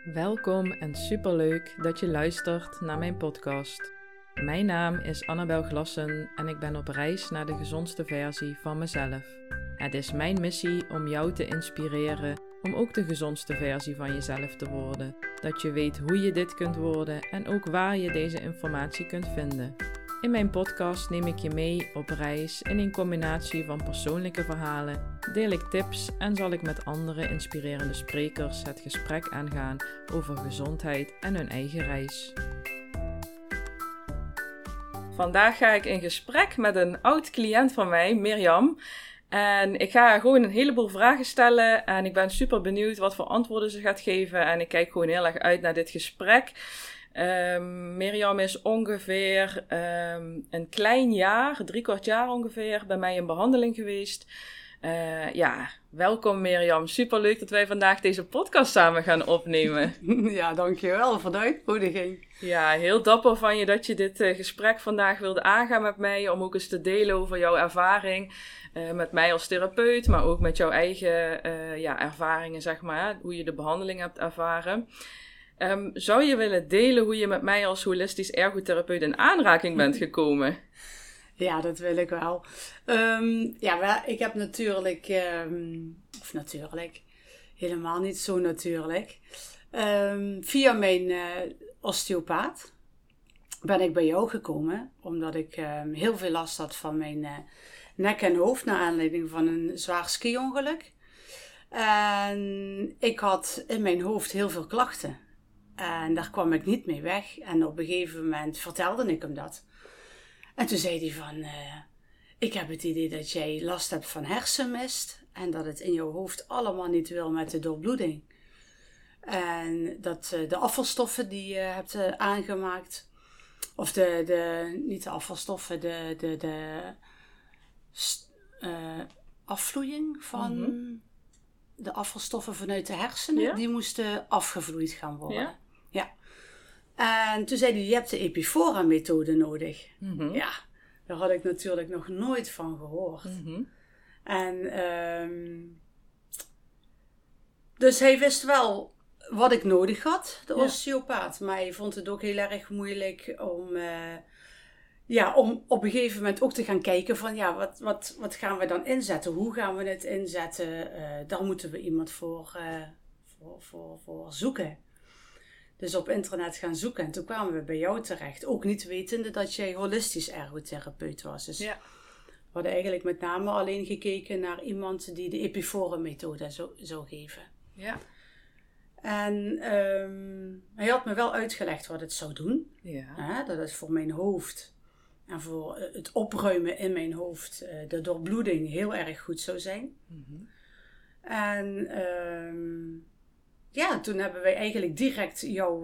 Welkom en superleuk dat je luistert naar mijn podcast. Mijn naam is Annabel Glassen en ik ben op reis naar de gezondste versie van mezelf. Het is mijn missie om jou te inspireren om ook de gezondste versie van jezelf te worden. Dat je weet hoe je dit kunt worden en ook waar je deze informatie kunt vinden. In mijn podcast neem ik je mee op reis in een combinatie van persoonlijke verhalen, deel ik tips en zal ik met andere inspirerende sprekers het gesprek aangaan over gezondheid en hun eigen reis. Vandaag ga ik in gesprek met een oud cliënt van mij, Mirjam. En ik ga haar gewoon een heleboel vragen stellen en ik ben super benieuwd wat voor antwoorden ze gaat geven. En ik kijk gewoon heel erg uit naar dit gesprek. Mirjam is ongeveer een klein jaar, 3/4 jaar ongeveer, bij mij in behandeling geweest. Welkom Mirjam. Superleuk dat wij vandaag deze podcast samen gaan opnemen. Ja, dankjewel voor de uitnodiging. Ja, heel dapper van je dat je dit gesprek vandaag wilde aangaan met mij, om ook eens te delen over jouw ervaring met mij als therapeut, maar ook met jouw eigen ervaringen, zeg maar, hoe je de behandeling hebt ervaren. Zou je willen delen hoe je met mij als holistisch ergotherapeut in aanraking bent gekomen? Ja, dat wil ik wel. Ik heb helemaal niet zo natuurlijk. Via mijn osteopaat ben ik bij jou gekomen, omdat ik heel veel last had van mijn nek en hoofd, naar aanleiding van een zwaar ski-ongeluk. En ik had in mijn hoofd heel veel klachten. En daar kwam ik niet mee weg. En op een gegeven moment vertelde ik hem dat. En toen zei hij van, ik heb het idee dat jij last hebt van hersenmist. En dat het in jouw hoofd allemaal niet wil met de doorbloeding. En dat de afvalstoffen die je hebt aangemaakt. Of niet de afvalstoffen, de afvloeiing van de afvalstoffen vanuit de hersenen. Ja? Die moesten afgevloeid gaan worden. Ja? Ja. En toen zei hij, je hebt de Epifora-methode nodig. Mm-hmm. Ja, daar had ik natuurlijk nog nooit van gehoord. Mm-hmm. En dus hij wist wel wat ik nodig had, de osteopaat. Maar hij vond het ook heel erg moeilijk om op een gegeven moment ook te gaan kijken van, wat gaan we dan inzetten? Hoe gaan we het inzetten? Daar moeten we iemand voor zoeken. Dus op internet gaan zoeken. En toen kwamen we bij jou terecht. Ook niet wetende dat jij holistisch ergotherapeut was. Dus we hadden eigenlijk met name alleen gekeken naar iemand die de Epifora-methode zou geven. Ja. En hij had me wel uitgelegd wat het zou doen. Ja. Dat het voor mijn hoofd en voor het opruimen in mijn hoofd de doorbloeding heel erg goed zou zijn. Mm-hmm. En toen hebben wij eigenlijk direct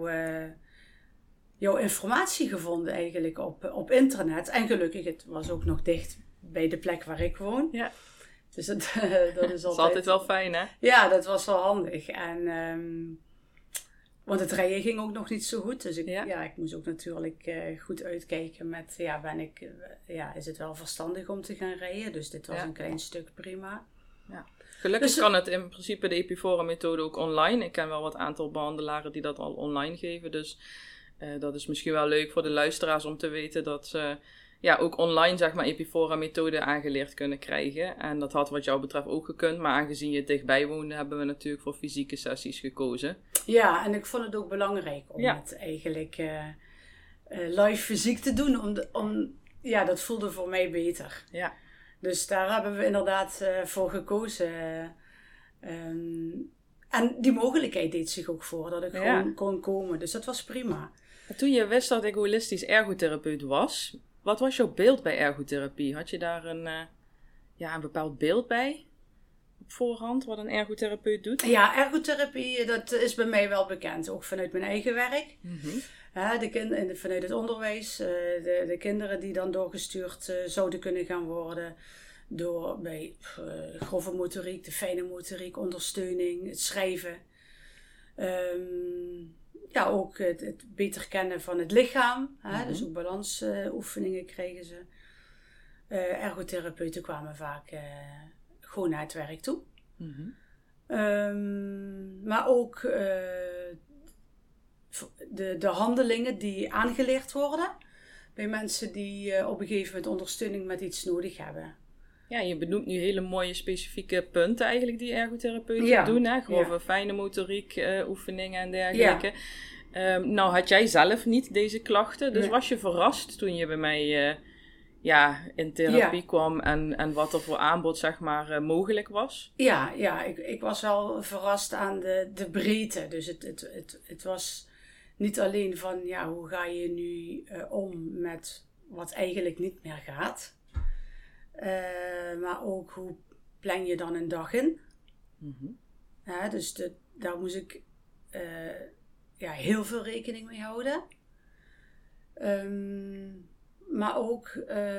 jouw informatie gevonden eigenlijk op internet. En gelukkig, het was ook nog dicht bij de plek waar ik woon. Ja. Dus dat is altijd wel fijn, hè? Ja, dat was wel handig. En want het rijden ging ook nog niet zo goed. Dus ik moest ook natuurlijk goed uitkijken met, is het wel verstandig om te gaan rijden? Dus dit was een klein stuk prima. Ja. Gelukkig kan het in principe de Epifora-methode ook online. Ik ken wel wat aantal behandelaren die dat al online geven. Dus dat is misschien wel leuk voor de luisteraars om te weten dat ze ook online, zeg maar, Epifora-methode aangeleerd kunnen krijgen. En dat had wat jou betreft ook gekund. Maar aangezien je dichtbij woonde, hebben we natuurlijk voor fysieke sessies gekozen. Ja, en ik vond het ook belangrijk om het eigenlijk live fysiek te doen. Dat voelde voor mij beter. Ja. Dus daar hebben we inderdaad voor gekozen. En die mogelijkheid deed zich ook voor, dat ik gewoon kon komen. Dus dat was prima. Toen je wist dat ik holistisch ergotherapeut was, wat was jouw beeld bij ergotherapie? Had je daar een bepaald beeld bij op voorhand, wat een ergotherapeut doet? Ja, ergotherapie, dat is bij mij wel bekend. Ook vanuit mijn eigen werk. Mm-hmm. Vanuit het onderwijs. De kinderen die dan doorgestuurd zouden kunnen gaan worden. Bij grove motoriek, de fijne motoriek, ondersteuning, het schrijven. Ook het beter kennen van het lichaam. Mm-hmm. Dus ook balansoefeningen kregen ze. Ergotherapeuten kwamen vaak gewoon naar het werk toe. Mm-hmm. Maar ook de handelingen die aangeleerd worden bij mensen die op een gegeven moment ondersteuning met iets nodig hebben. Ja, je benoemt nu hele mooie specifieke punten eigenlijk die ergotherapeuten doen. Hè? Grove fijne motoriek, oefeningen en dergelijke. Nou had jij zelf niet deze klachten. Dus was je verrast toen je bij mij in therapie kwam en wat er voor aanbod zeg maar mogelijk was? Ja, ik was wel verrast aan de breedte. Dus het was niet alleen van hoe ga je nu om met wat eigenlijk niet meer gaat. Maar ook hoe plan je dan een dag in. Mm-hmm. Dus daar moest ik heel veel rekening mee houden. Maar ook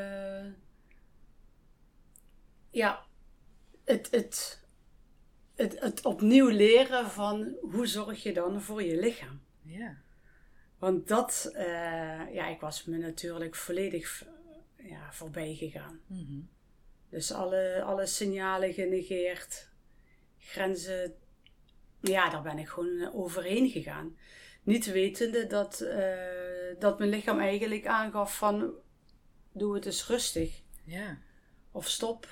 het opnieuw leren van hoe zorg je dan voor je lichaam. Ja. Want dat, ik was me natuurlijk volledig voorbij gegaan. Mm-hmm. Dus alle signalen genegeerd, grenzen, daar ben ik gewoon overheen gegaan. Niet wetende dat mijn lichaam eigenlijk aangaf van, doe het eens rustig. Ja. Of stop,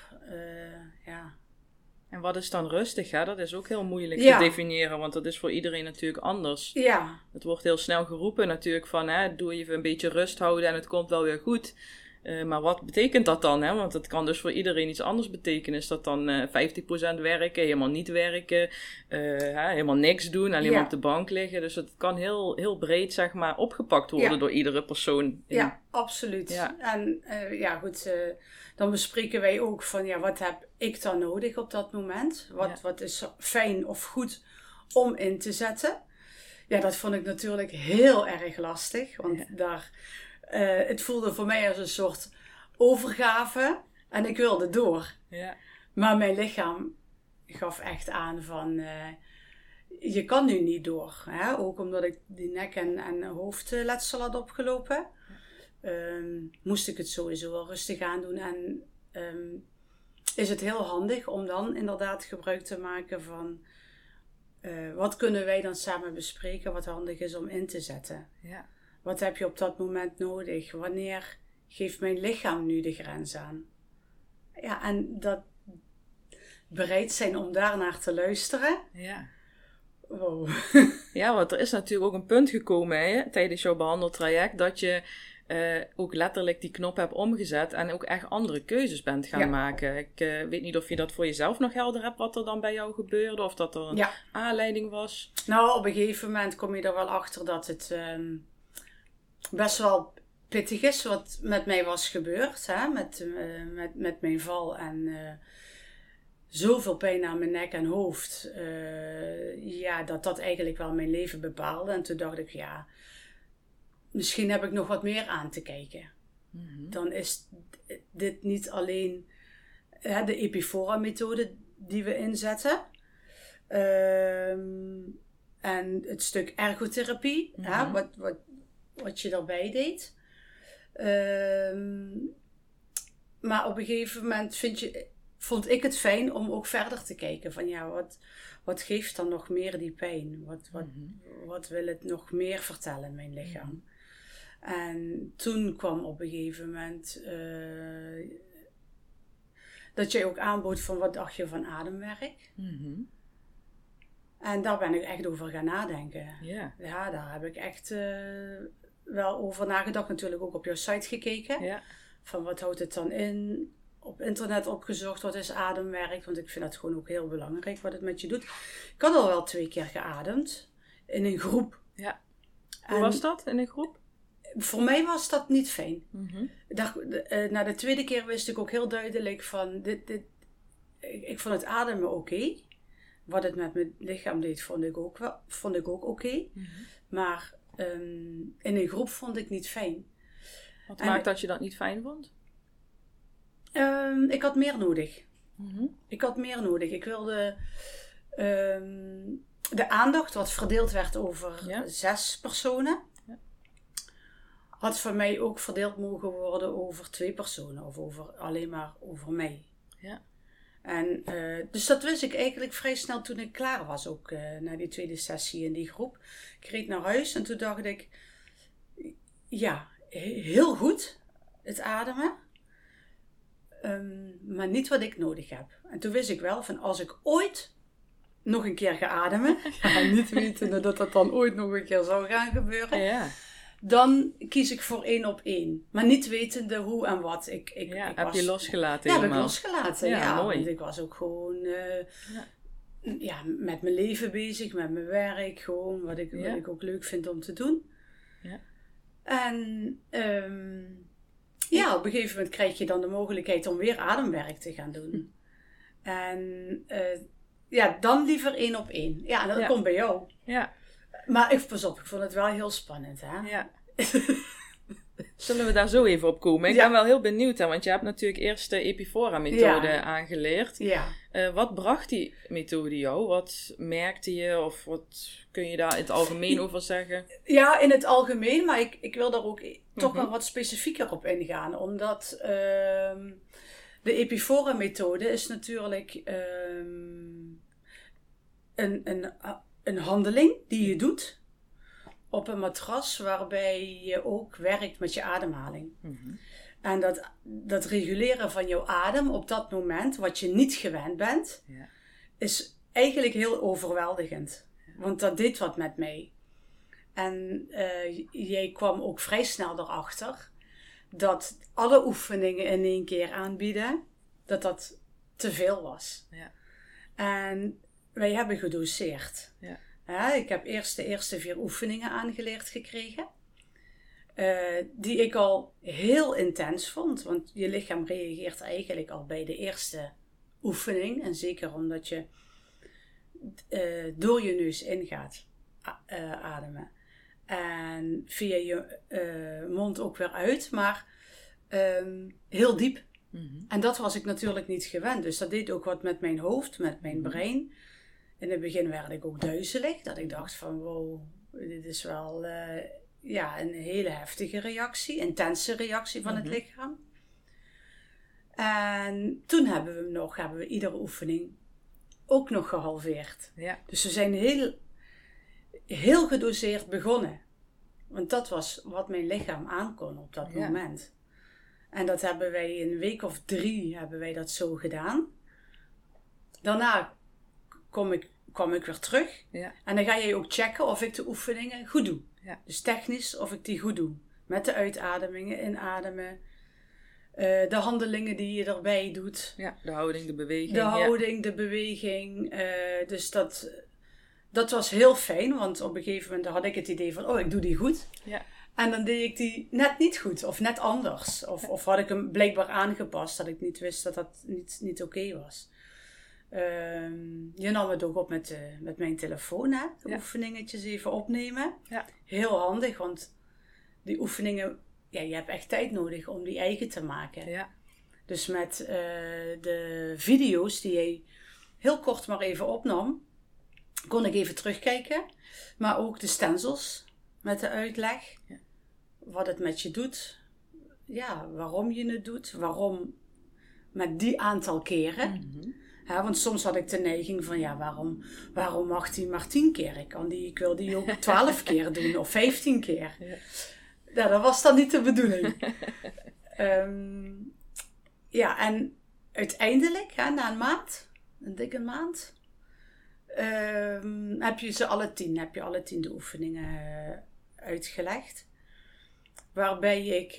En wat is dan rustig? Hè? Dat is ook heel moeilijk te definiëren, want dat is voor iedereen natuurlijk anders. Ja. Het wordt heel snel geroepen natuurlijk van, doe even een beetje rust houden en het komt wel weer goed. Maar wat betekent dat dan? Hè? Want het kan dus voor iedereen iets anders betekenen. Is dat dan 50% werken, helemaal niet werken, helemaal niks doen, alleen maar op de bank liggen. Dus het kan heel, heel breed zeg maar opgepakt worden door iedere persoon. Ja, absoluut. Ja. En dan bespreken wij ook van wat heb ik dan nodig op dat moment? Wat is fijn of goed om in te zetten? Ja, dat vond ik natuurlijk heel erg lastig. Want het voelde voor mij als een soort overgave. En ik wilde door. Ja. Maar mijn lichaam gaf echt aan van... je kan nu niet door. Hè? Ook omdat ik die nek- en hoofdletsel had opgelopen. Moest ik het sowieso wel rustig aandoen. En is het heel handig om dan inderdaad gebruik te maken van... wat kunnen wij dan samen bespreken wat handig is om in te zetten? Ja. Wat heb je op dat moment nodig? Wanneer geeft mijn lichaam nu de grens aan? Ja, en dat bereid zijn om daarnaar te luisteren. Ja. Wow. Ja, want er is natuurlijk ook een punt gekomen tijdens jouw behandeltraject dat je ook letterlijk die knop hebt omgezet en ook echt andere keuzes bent gaan maken. Ik weet niet of je dat voor jezelf nog helder hebt wat er dan bij jou gebeurde of dat er een aanleiding was. Nou, op een gegeven moment kom je er wel achter dat het best wel pittig is wat met mij was gebeurd. Hè? Met mijn val en zoveel pijn aan mijn nek en hoofd. Dat eigenlijk wel mijn leven bepaalde. En toen dacht ik, misschien heb ik nog wat meer aan te kijken. Mm-hmm. Dan is dit niet alleen de Epifora-methode die we inzetten. En het stuk ergotherapie, mm-hmm. Wat je daarbij deed. Maar op een gegeven moment vond ik het fijn om ook verder te kijken. Van wat geeft dan nog meer die pijn? Wat wil het nog meer vertellen, mijn lichaam? Mm-hmm. En toen kwam op een gegeven moment dat jij ook aanbood van wat dacht je van ademwerk? Mm-hmm. En daar ben ik echt over gaan nadenken. Yeah. Ja, daar heb ik echt wel over nagedacht. Natuurlijk ook op jouw site gekeken. Yeah. Van wat houdt het dan in? Op internet opgezocht wat is ademwerk. Want ik vind dat gewoon ook heel belangrijk wat het met je doet. Ik had al wel 2 keer geademd. In een groep. Ja. Hoe was dat in een groep? Voor mij was dat niet fijn. Mm-hmm. Na de 2e keer wist ik ook heel duidelijk van... Ik vond het ademen oké. Wat het met mijn lichaam deed, vond ik ook oké. Mm-hmm. Maar in een groep vond ik niet fijn. Wat maakt dat je dat niet fijn vond? Ik had meer nodig. Mm-hmm. Ik wilde de aandacht, wat verdeeld werd over 6 personen... had voor mij ook verdeeld mogen worden over 2 personen. Of alleen maar over mij. Ja. En dus dat wist ik eigenlijk vrij snel toen ik klaar was, ook na die tweede sessie in die groep. Ik reed naar huis en toen dacht ik, ja, heel goed, het ademen. Maar niet wat ik nodig heb. En toen wist ik wel van als ik ooit nog een keer ga ademen, niet wetende dat dat dan ooit nog een keer zou gaan gebeuren, Ja. dan kies ik voor 1 op 1. Maar niet wetende hoe en wat. Ik heb je losgelaten ja, helemaal? heb ik losgelaten. Ja, mooi. want ik was ook gewoon met mijn leven bezig, met mijn werk. Gewoon wat ik ook leuk vind om te doen. Ja. En op een gegeven moment krijg je dan de mogelijkheid om weer ademwerk te gaan doen. En dan liever 1 op 1. Ja, en dat komt bij jou. Ja. Maar pas op, ik vond het wel heel spannend, hè? Ja. Zullen we daar zo even op komen? Ik ben wel heel benieuwd, hè, want je hebt natuurlijk eerst de Epifora-methode aangeleerd. Ja. Wat bracht die methode jou? Wat merkte je? Of wat kun je daar in het algemeen over zeggen? Ja, in het algemeen, maar ik wil daar ook toch wel wat specifieker op ingaan. Omdat de Epifora-methode is natuurlijk een handeling die je doet op een matras waarbij je ook werkt met je ademhaling. Mm-hmm. En dat reguleren van jouw adem op dat moment, wat je niet gewend bent, is eigenlijk heel overweldigend. Want dat deed wat met mij. En jij kwam ook vrij snel erachter dat alle oefeningen in 1 keer aanbieden, dat te veel was. Ja. En wij hebben gedoseerd. Ja. Ik heb eerst de eerste 4 oefeningen aangeleerd gekregen. Die ik al heel intens vond. Want je lichaam reageert eigenlijk al bij de eerste oefening. En zeker omdat je door je neus ingaat ademen. En via je mond ook weer uit. Maar heel diep. Mm-hmm. En dat was ik natuurlijk niet gewend. Dus dat deed ook wat met mijn hoofd, met mijn brein. In het begin werd ik ook duizelig. Dat ik dacht van wow, dit is wel een hele heftige reactie. Intense reactie van het lichaam. En toen hebben we iedere oefening ook nog gehalveerd. Ja. Dus we zijn heel, heel gedoseerd begonnen. Want dat was wat mijn lichaam aankon op dat moment. En dat hebben wij in een week of 3 hebben wij dat zo gedaan. Daarna kwam ik weer terug. Ja. En dan ga je ook checken of ik de oefeningen goed doe. Ja. Dus technisch of ik die goed doe. Met de uitademingen, inademen. De handelingen die je erbij doet. Ja, de houding, de beweging. De houding, de beweging. Dus dat was heel fijn. Want op een gegeven moment had ik het idee van, ik doe die goed. Ja. En dan deed ik die net niet goed. Of net anders. Of had ik hem blijkbaar aangepast. Dat ik niet wist dat dat niet oké was. Je nam het ook op met mijn telefoon, hè? De oefeningetjes even opnemen. Ja. Heel handig, want die oefeningen, je hebt echt tijd nodig om die eigen te maken. Ja. Dus met de video's die jij heel kort maar even opnam, kon ik even terugkijken. Maar ook de stencils met de uitleg. Ja. Wat het met je doet. Ja, waarom je het doet. Waarom met die aantal keren. Mm-hmm. Ja, want soms had ik de neiging van, waarom mag die maar 10 keer? Ik wil die ook 12 keer doen of 15 keer. Ja, dat was dan niet de bedoeling. En uiteindelijk, na een dikke maand, heb je alle 10 de oefeningen uitgelegd. Waarbij ik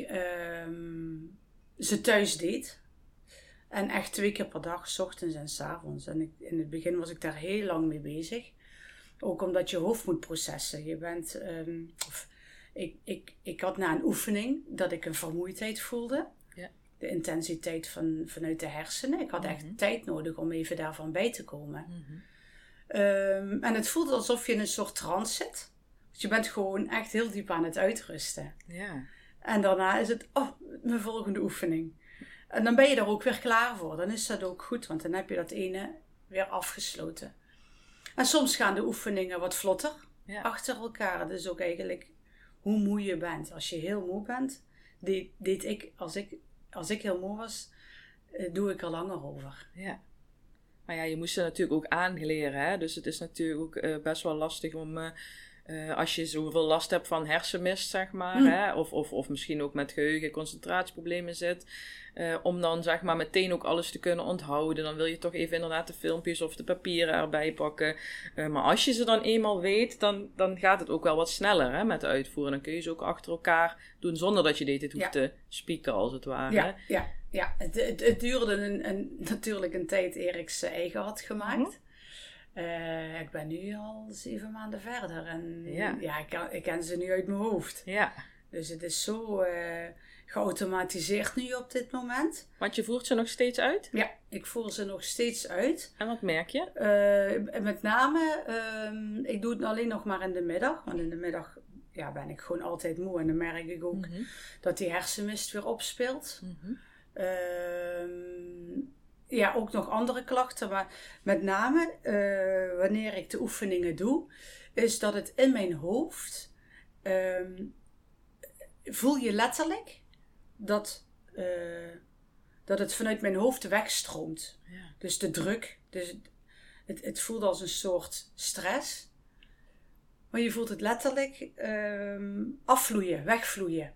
ze thuis deed. En echt 2 keer per dag, 's ochtends en 's avonds. En in het begin was ik daar heel lang mee bezig. Ook omdat je hoofd moet processen. Je bent... Ik had na een oefening dat ik een vermoeidheid voelde. Ja. De intensiteit vanuit de hersenen. Ik had echt tijd nodig om even daarvan bij te komen. Mm-hmm. En het voelde alsof je in een soort trance zit. Dus je bent gewoon echt heel diep aan het uitrusten. Ja. En daarna is het, mijn volgende oefening. En dan ben je er ook weer klaar voor. Dan is dat ook goed, want dan heb je dat ene weer afgesloten. En soms gaan de oefeningen wat vlotter achter elkaar. Dat is ook eigenlijk hoe moe je bent. Als je heel moe bent, deed ik, als ik heel moe was, doe ik er langer over. Ja. Maar ja, je moest ze natuurlijk ook aanleren, hè? Dus het is natuurlijk ook best wel lastig om, als je zoveel last hebt van hersenmist, zeg maar, hè? Of misschien ook met geheugen- en concentratieproblemen zit, om dan zeg maar meteen ook alles te kunnen onthouden. Dan wil je toch even inderdaad de filmpjes of de papieren erbij pakken. Maar als je ze dan eenmaal weet, dan gaat het ook wel wat sneller, hè, met de uitvoeren. Dan kun je ze ook achter elkaar doen zonder dat je dit hoeft te spieken, als het ware. Ja. Het duurde natuurlijk een tijd eer ik ze eigen had gemaakt. Ik ben nu al 7 maanden verder en ik ken ze nu uit mijn hoofd. Ja. Dus het is zo geautomatiseerd nu op dit moment. Want je voert ze nog steeds uit? Ja, ik voer ze nog steeds uit. En wat merk je? Met name, ik doe het alleen nog maar in de middag. Want in de middag ben ik gewoon altijd moe. En dan merk ik ook dat die hersenmist weer opspeelt. Ook nog andere klachten. Maar met name, wanneer ik de oefeningen doe, is dat het in mijn hoofd... voel je letterlijk dat het vanuit mijn hoofd wegstroomt. Ja. Dus de druk. Dus het voelt als een soort stress. Maar je voelt het letterlijk afvloeien, wegvloeien.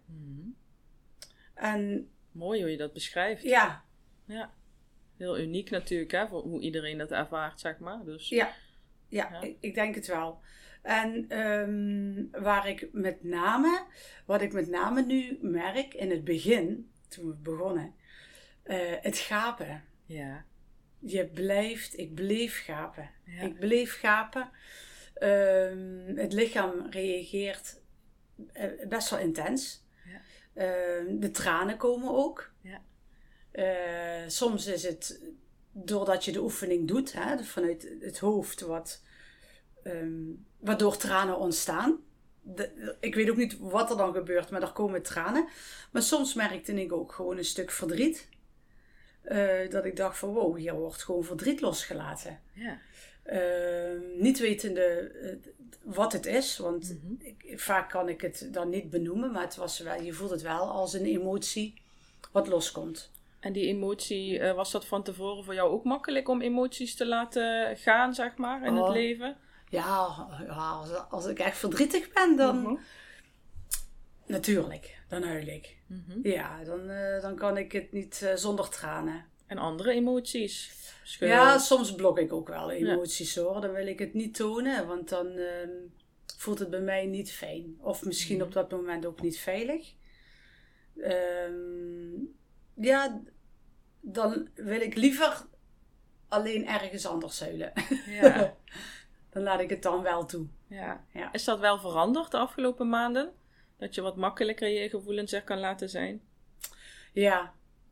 En, mooi hoe je dat beschrijft. Ja. Heel uniek natuurlijk, hè, voor hoe iedereen dat ervaart, zeg maar. Dus, ja. Ik denk het wel. En wat ik met name nu merk in het begin, toen we begonnen, het gapen. Ja. Ik bleef gapen. Ja. Ik bleef gapen. Het lichaam reageert best wel intens. Ja. De tranen komen ook. Ja. Soms is het doordat je de oefening doet, hè, vanuit het hoofd waardoor tranen ontstaan. Ik weet ook niet wat er dan gebeurt, maar er komen tranen. Maar soms merkte ik ook gewoon een stuk verdriet. Dat ik dacht van wow, hier wordt gewoon verdriet losgelaten. Ja. Niet wetende wat het is, want vaak kan ik het dan niet benoemen. Maar het was wel, je voelt het wel als een emotie wat loskomt. En die emotie, was dat van tevoren voor jou ook makkelijk om emoties te laten gaan, zeg maar, in het leven? Ja, als ik echt verdrietig ben, dan... Natuurlijk, dan huil ik. Ja, dan kan ik het niet zonder tranen. En andere emoties? Ja, soms blok ik ook wel emoties hoor. Dan wil ik het niet tonen, want dan voelt het bij mij niet fijn. Of misschien op dat moment ook niet veilig. Dan wil ik liever alleen ergens anders huilen. Ja. Dan laat ik het dan wel toe. Ja. Is dat wel veranderd de afgelopen maanden? Dat je wat makkelijker je gevoelens er kan laten zijn? Ja.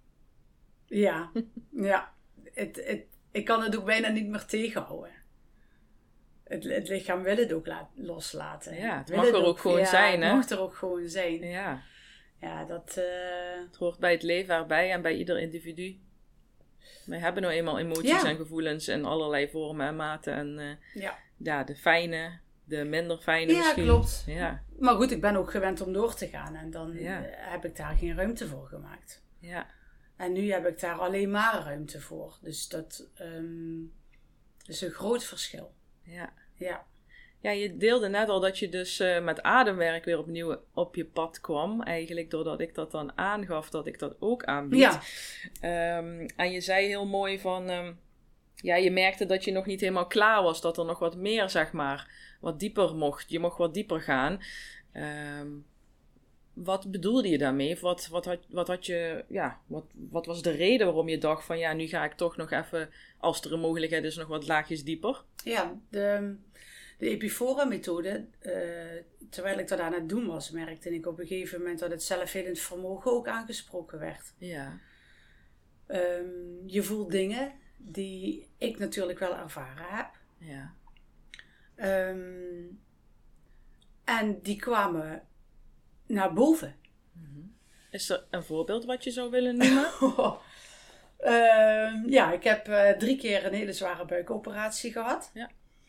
Ik kan het ook bijna niet meer tegenhouden. Het lichaam wil het ook loslaten. Ja, het mag er ook gewoon zijn, hè? Het mag er ook gewoon zijn. Ja. Ja, dat... Het hoort bij het leven erbij en bij ieder individu. Wij hebben nou eenmaal emoties en gevoelens in allerlei vormen en maten. En de fijne, de minder fijne misschien. Ja, klopt. Ja. Maar goed, ik ben ook gewend om door te gaan. En dan heb ik daar geen ruimte voor gemaakt. Ja. En nu heb ik daar alleen maar ruimte voor. Dus dat is een groot verschil. Ja. Ja, je deelde net al dat je dus met ademwerk weer opnieuw op je pad kwam. Eigenlijk doordat ik dat dan aangaf dat ik dat ook aanbied. Ja. En je zei heel mooi van... je merkte dat je nog niet helemaal klaar was. Dat er nog wat meer, zeg maar, wat dieper mocht. Je mocht wat dieper gaan. Wat bedoelde je daarmee? Wat was de reden waarom je dacht van... nu ga ik toch nog even, als er een mogelijkheid is, nog wat laagjes dieper? Ja, de Epifora-methode, terwijl ik dat aan het doen was, merkte ik op een gegeven moment dat het zelfhelend vermogen ook aangesproken werd. Ja. Je voelt dingen die ik natuurlijk wel ervaren heb. Ja. En die kwamen naar boven. Is er een voorbeeld wat je zou willen noemen? Ik heb 3 keer een hele zware buikoperatie gehad. Ja.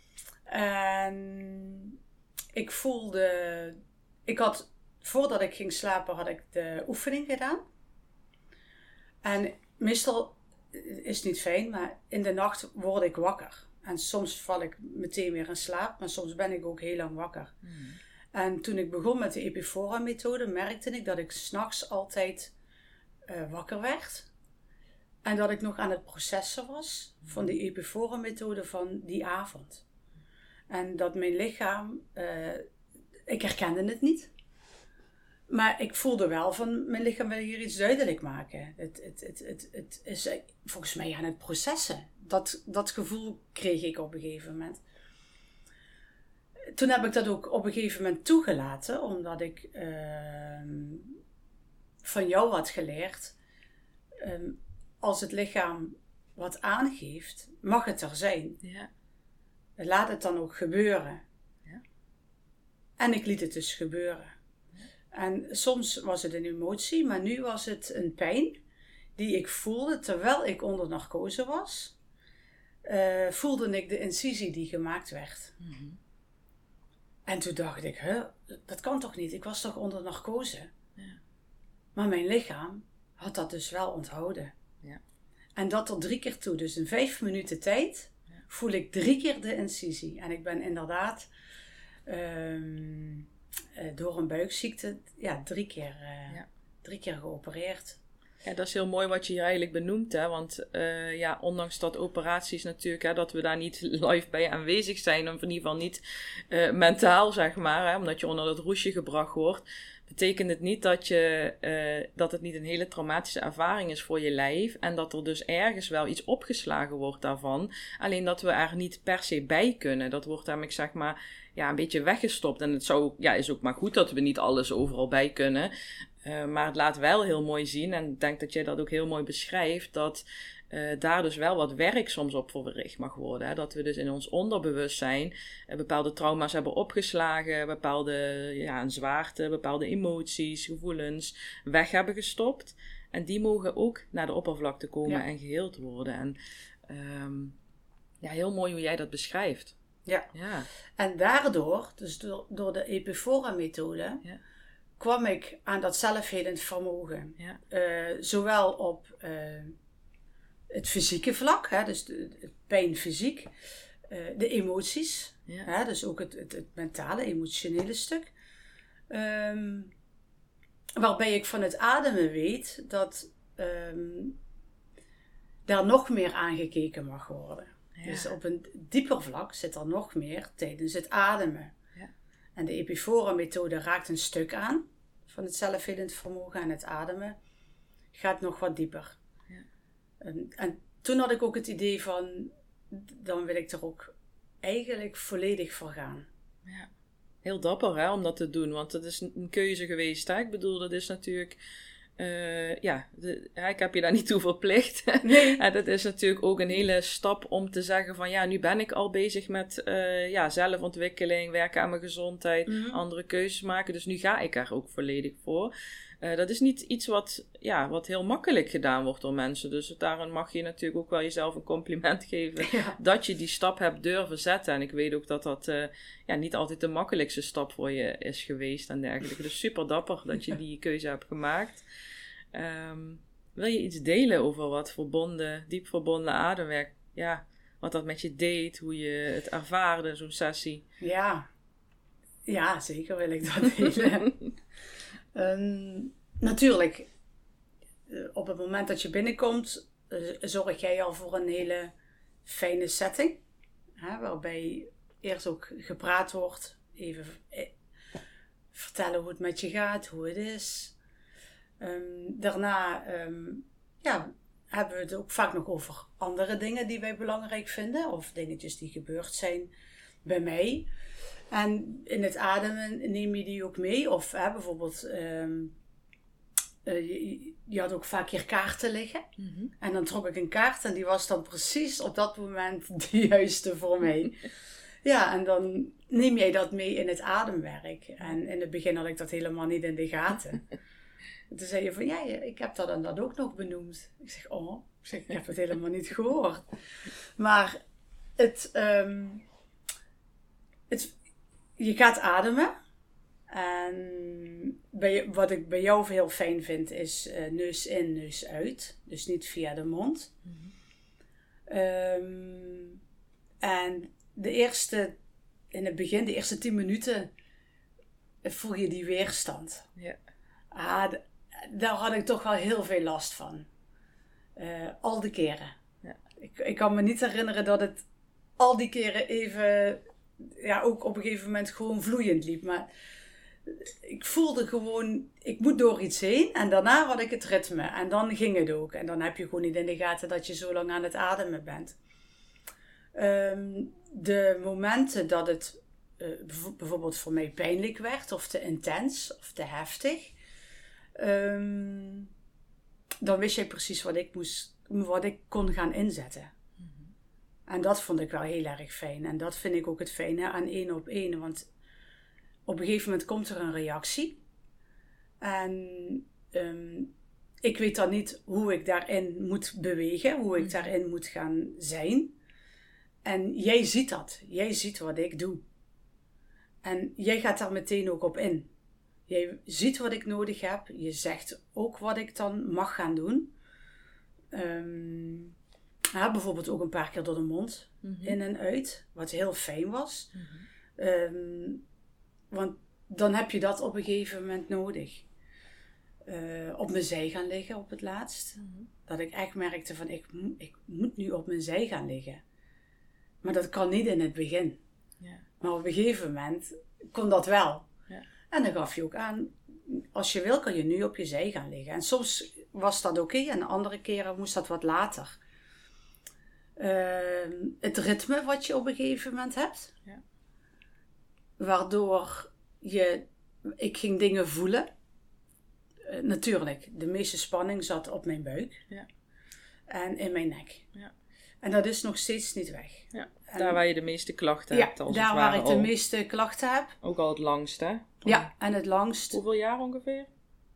En ik voelde... Voordat ik ging slapen had ik de oefening gedaan. En meestal is niet fijn, maar in de nacht word ik wakker. En soms val ik meteen weer in slaap, maar soms ben ik ook heel lang wakker. En toen ik begon met de Epifora-methode, merkte ik dat ik 's nachts altijd wakker werd. En dat ik nog aan het processen was van die Epifora-methode van die avond. En dat mijn lichaam, ik herkende het niet. Maar ik voelde wel van, mijn lichaam wil hier iets duidelijk maken. Het is volgens mij aan het processen. Dat gevoel kreeg ik op een gegeven moment. Toen heb ik dat ook op een gegeven moment toegelaten. Omdat ik van jou had geleerd. Als het lichaam wat aangeeft, mag het er zijn. Ja. Laat het dan ook gebeuren. Ja. En ik liet het dus gebeuren. En soms was het een emotie, maar nu was het een pijn die ik voelde terwijl ik onder narcose was. Voelde ik de incisie die gemaakt werd. En toen dacht ik, dat kan toch niet? Ik was toch onder narcose? Ja. Maar mijn lichaam had dat dus wel onthouden. Ja. En dat tot 3 keer toe. Dus in 5 minuten tijd voel ik 3 keer de incisie. En ik ben inderdaad door een buikziekte 3 keer geopereerd. Ja, dat is heel mooi wat je hier eigenlijk benoemt. Hè? Want ondanks dat operaties natuurlijk, dat we daar niet live bij aanwezig zijn. Of in ieder geval niet mentaal, zeg maar. Hè? Omdat je onder dat roesje gebracht wordt. Betekent het niet dat het niet een hele traumatische ervaring is voor je lijf. En dat er dus ergens wel iets opgeslagen wordt daarvan. Alleen dat we er niet per se bij kunnen. Dat wordt daarmee, zeg maar, een beetje weggestopt. En het is ook maar goed dat we niet alles overal bij kunnen. Maar het laat wel heel mooi zien. En ik denk dat jij dat ook heel mooi beschrijft. Dat daar dus wel wat werk soms op verricht mag worden. Hè? Dat we dus in ons onderbewustzijn bepaalde trauma's hebben opgeslagen. Bepaalde een zwaarte, bepaalde emoties, gevoelens weg hebben gestopt. En die mogen ook naar de oppervlakte komen en geheeld worden. En heel mooi hoe jij dat beschrijft. Ja. En daardoor, dus door de Epifora-methode, kwam ik aan dat zelfhelend vermogen. Ja. Zowel op het fysieke vlak, dus het pijn fysiek, de emoties, dus ook het mentale, emotionele stuk. Waarbij ik van het ademen weet dat daar nog meer aangekeken mag worden. Ja. Dus op een dieper vlak zit er nog meer tijdens het ademen. Ja. En de Epifora-methode raakt een stuk aan van het zelfhelend vermogen en het ademen gaat nog wat dieper. Ja. En toen had ik ook het idee van, dan wil ik er ook eigenlijk volledig voor gaan. Ja. Heel dapper hè, om dat te doen, want het is een keuze geweest. Hè? Ik bedoel, dat is natuurlijk... ik heb je daar niet toe verplicht. Nee. En dat is natuurlijk ook een hele stap om te zeggen van nu ben ik al bezig met zelfontwikkeling, werken aan mijn gezondheid, andere keuzes maken. Dus nu ga ik er ook volledig voor. Dat is niet iets wat heel makkelijk gedaan wordt door mensen. Dus daarin mag je natuurlijk ook wel jezelf een compliment geven dat je die stap hebt durven zetten. En ik weet ook dat dat niet altijd de makkelijkste stap voor je is geweest en dergelijke. Dus super dapper dat je die keuze hebt gemaakt. Wil je iets delen over wat diep verbonden ademwerk, wat dat met je deed, hoe je het ervaarde, zo'n sessie? Ja, zeker wil ik dat delen. Natuurlijk, op het moment dat je binnenkomt, zorg jij al voor een hele fijne setting. Waarbij eerst ook gepraat wordt, even vertellen hoe het met je gaat, hoe het is. Daarna hebben we het ook vaak nog over andere dingen die wij belangrijk vinden. Of dingetjes die gebeurd zijn bij mij. En in het ademen neem je die ook mee. Of bijvoorbeeld, je had ook vaak hier kaarten liggen. Mm-hmm. En dan trok ik een kaart en die was dan precies op dat moment de juiste voor mij. En dan neem jij dat mee in het ademwerk. En in het begin had ik dat helemaal niet in de gaten. Toen zei je van, ik heb dat en dat ook nog benoemd. Ik zeg, ik heb het helemaal niet gehoord. Maar je gaat ademen. En wat ik bij jou heel fijn vind is neus in, neus uit. Dus niet via de mond. Mm-hmm. En in het begin, de eerste 10 minuten, voel je die weerstand. Yeah. Daar had ik toch wel heel veel last van. Al die keren. Yeah. Ik kan me niet herinneren dat het al die keren even, ook op een gegeven moment gewoon vloeiend liep. Maar ik voelde gewoon, ik moet door iets heen. En daarna had ik het ritme. En dan ging het ook. En dan heb je gewoon niet in de gaten dat je zo lang aan het ademen bent. De momenten dat het bijvoorbeeld voor mij pijnlijk werd. Of te intens. Of te heftig. Dan wist jij precies wat ik kon gaan inzetten. Mm-hmm. En dat vond ik wel heel erg fijn. En dat vind ik ook het fijne aan 1-op-1. Want op een gegeven moment komt er een reactie. En ik weet dan niet hoe ik daarin moet bewegen. Hoe ik daarin moet gaan zijn. En jij ziet dat. Jij ziet wat ik doe. En jij gaat daar meteen ook op in. Jij ziet wat ik nodig heb. Je zegt ook wat ik dan mag gaan doen. Bijvoorbeeld ook een paar keer door de mond. Mm-hmm. In en uit. Wat heel fijn was. Mm-hmm. Want dan heb je dat op een gegeven moment nodig. Op mijn zij gaan liggen op het laatst. Mm-hmm. Dat ik echt merkte van ik moet nu op mijn zij gaan liggen. Maar dat kan niet in het begin. Yeah. Maar op een gegeven moment kon dat wel. Yeah. En dan gaf je ook aan, als je wil kan je nu op je zij gaan liggen. En soms was dat oké, en andere keren moest dat wat later. Het ritme wat je op een gegeven moment hebt. Yeah. Waardoor ik ging dingen voelen. Natuurlijk, de meeste spanning zat op mijn buik. Yeah. En in mijn nek. Yeah. En dat is nog steeds niet weg. Ja, daar waar je de meeste klachten hebt. Ja, daar waar ik de meeste klachten heb. Ook al het langst, hè? Ja, en het langst. Hoeveel jaar ongeveer?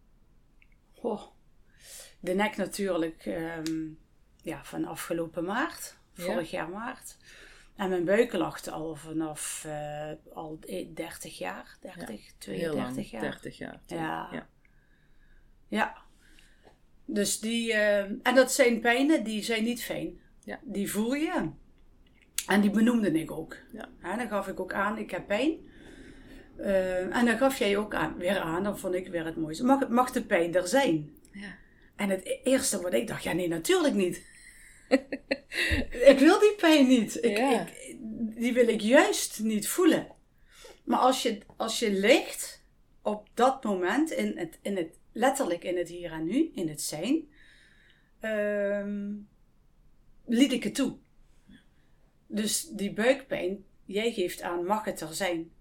De nek natuurlijk van afgelopen maart. Vorig jaar maart. En mijn buikklachten al vanaf 30 jaar. 32 jaar. 30 jaar. Ja. Dus en dat zijn pijnen die zijn niet fijn. Ja. Die voel je. En die benoemde ik ook. Ja. Dan gaf ik ook aan, ik heb pijn. En dan gaf jij ook weer aan, dat vond ik weer het mooiste. Mag de pijn er zijn? Ja. En het eerste wat ik dacht, nee, natuurlijk niet. Ik wil die pijn niet. Die wil ik juist niet voelen. Maar als je ligt op dat moment, letterlijk in het hier en nu, in het zijn, liet ik het toe. Dus die buikpijn, jij geeft aan, mag het er zijn?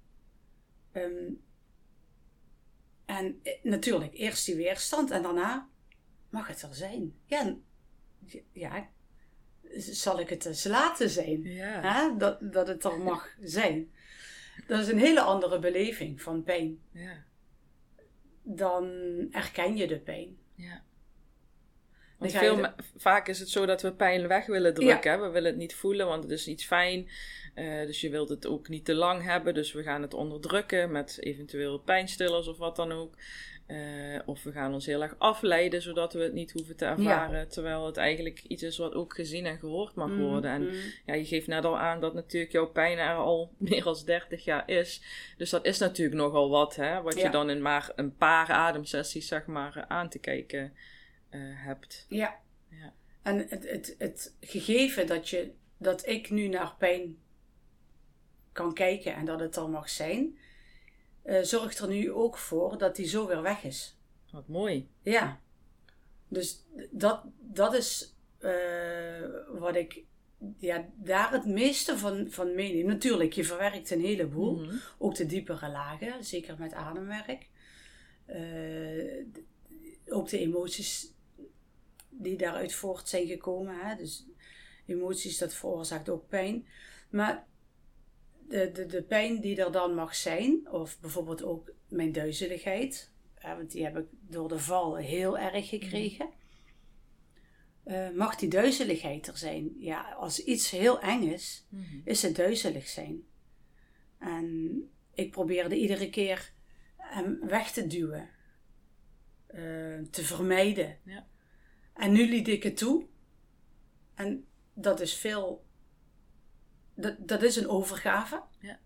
En natuurlijk, eerst die weerstand en daarna mag het er zijn. Ja, zal ik het eens laten zijn? Ja. Dat het er mag zijn. Dat is een hele andere beleving van pijn. Ja. Dan erken je de pijn. Ja. Want vaak is het zo dat we pijn weg willen drukken. Ja. We willen het niet voelen, want het is niet fijn. Dus je wilt het ook niet te lang hebben. Dus we gaan het onderdrukken met eventueel pijnstillers of wat dan ook. Of we gaan ons heel erg afleiden, zodat we het niet hoeven te ervaren. Ja. Terwijl het eigenlijk iets is wat ook gezien en gehoord mag worden. En je geeft net al aan dat natuurlijk jouw pijn er al meer dan 30 jaar is. Dus dat is natuurlijk nogal wat, hè? Wat je dan in maar een paar ademsessies, zeg maar, aan te kijken hebt. Ja. En het gegeven dat ik nu naar pijn kan kijken en dat het er mag zijn, zorgt er nu ook voor dat die zo weer weg is. Wat mooi. Ja. Dus dat is wat ik daar het meeste van meeneem. Natuurlijk, je verwerkt een heleboel. Mm-hmm. Ook de diepere lagen, zeker met ademwerk. Ook de emoties die daaruit voort zijn gekomen. Hè? Dus emoties, dat veroorzaakt ook pijn. Maar de pijn die er dan mag zijn, of bijvoorbeeld ook mijn duizeligheid, want die heb ik door de val heel erg gekregen. Mag die duizeligheid er zijn? Ja, als iets heel eng is, is het duizelig zijn. En ik probeerde iedere keer hem weg te duwen. Te vermijden. Ja. En nu liet ik het toe. En dat is dat is een overgave. Ja.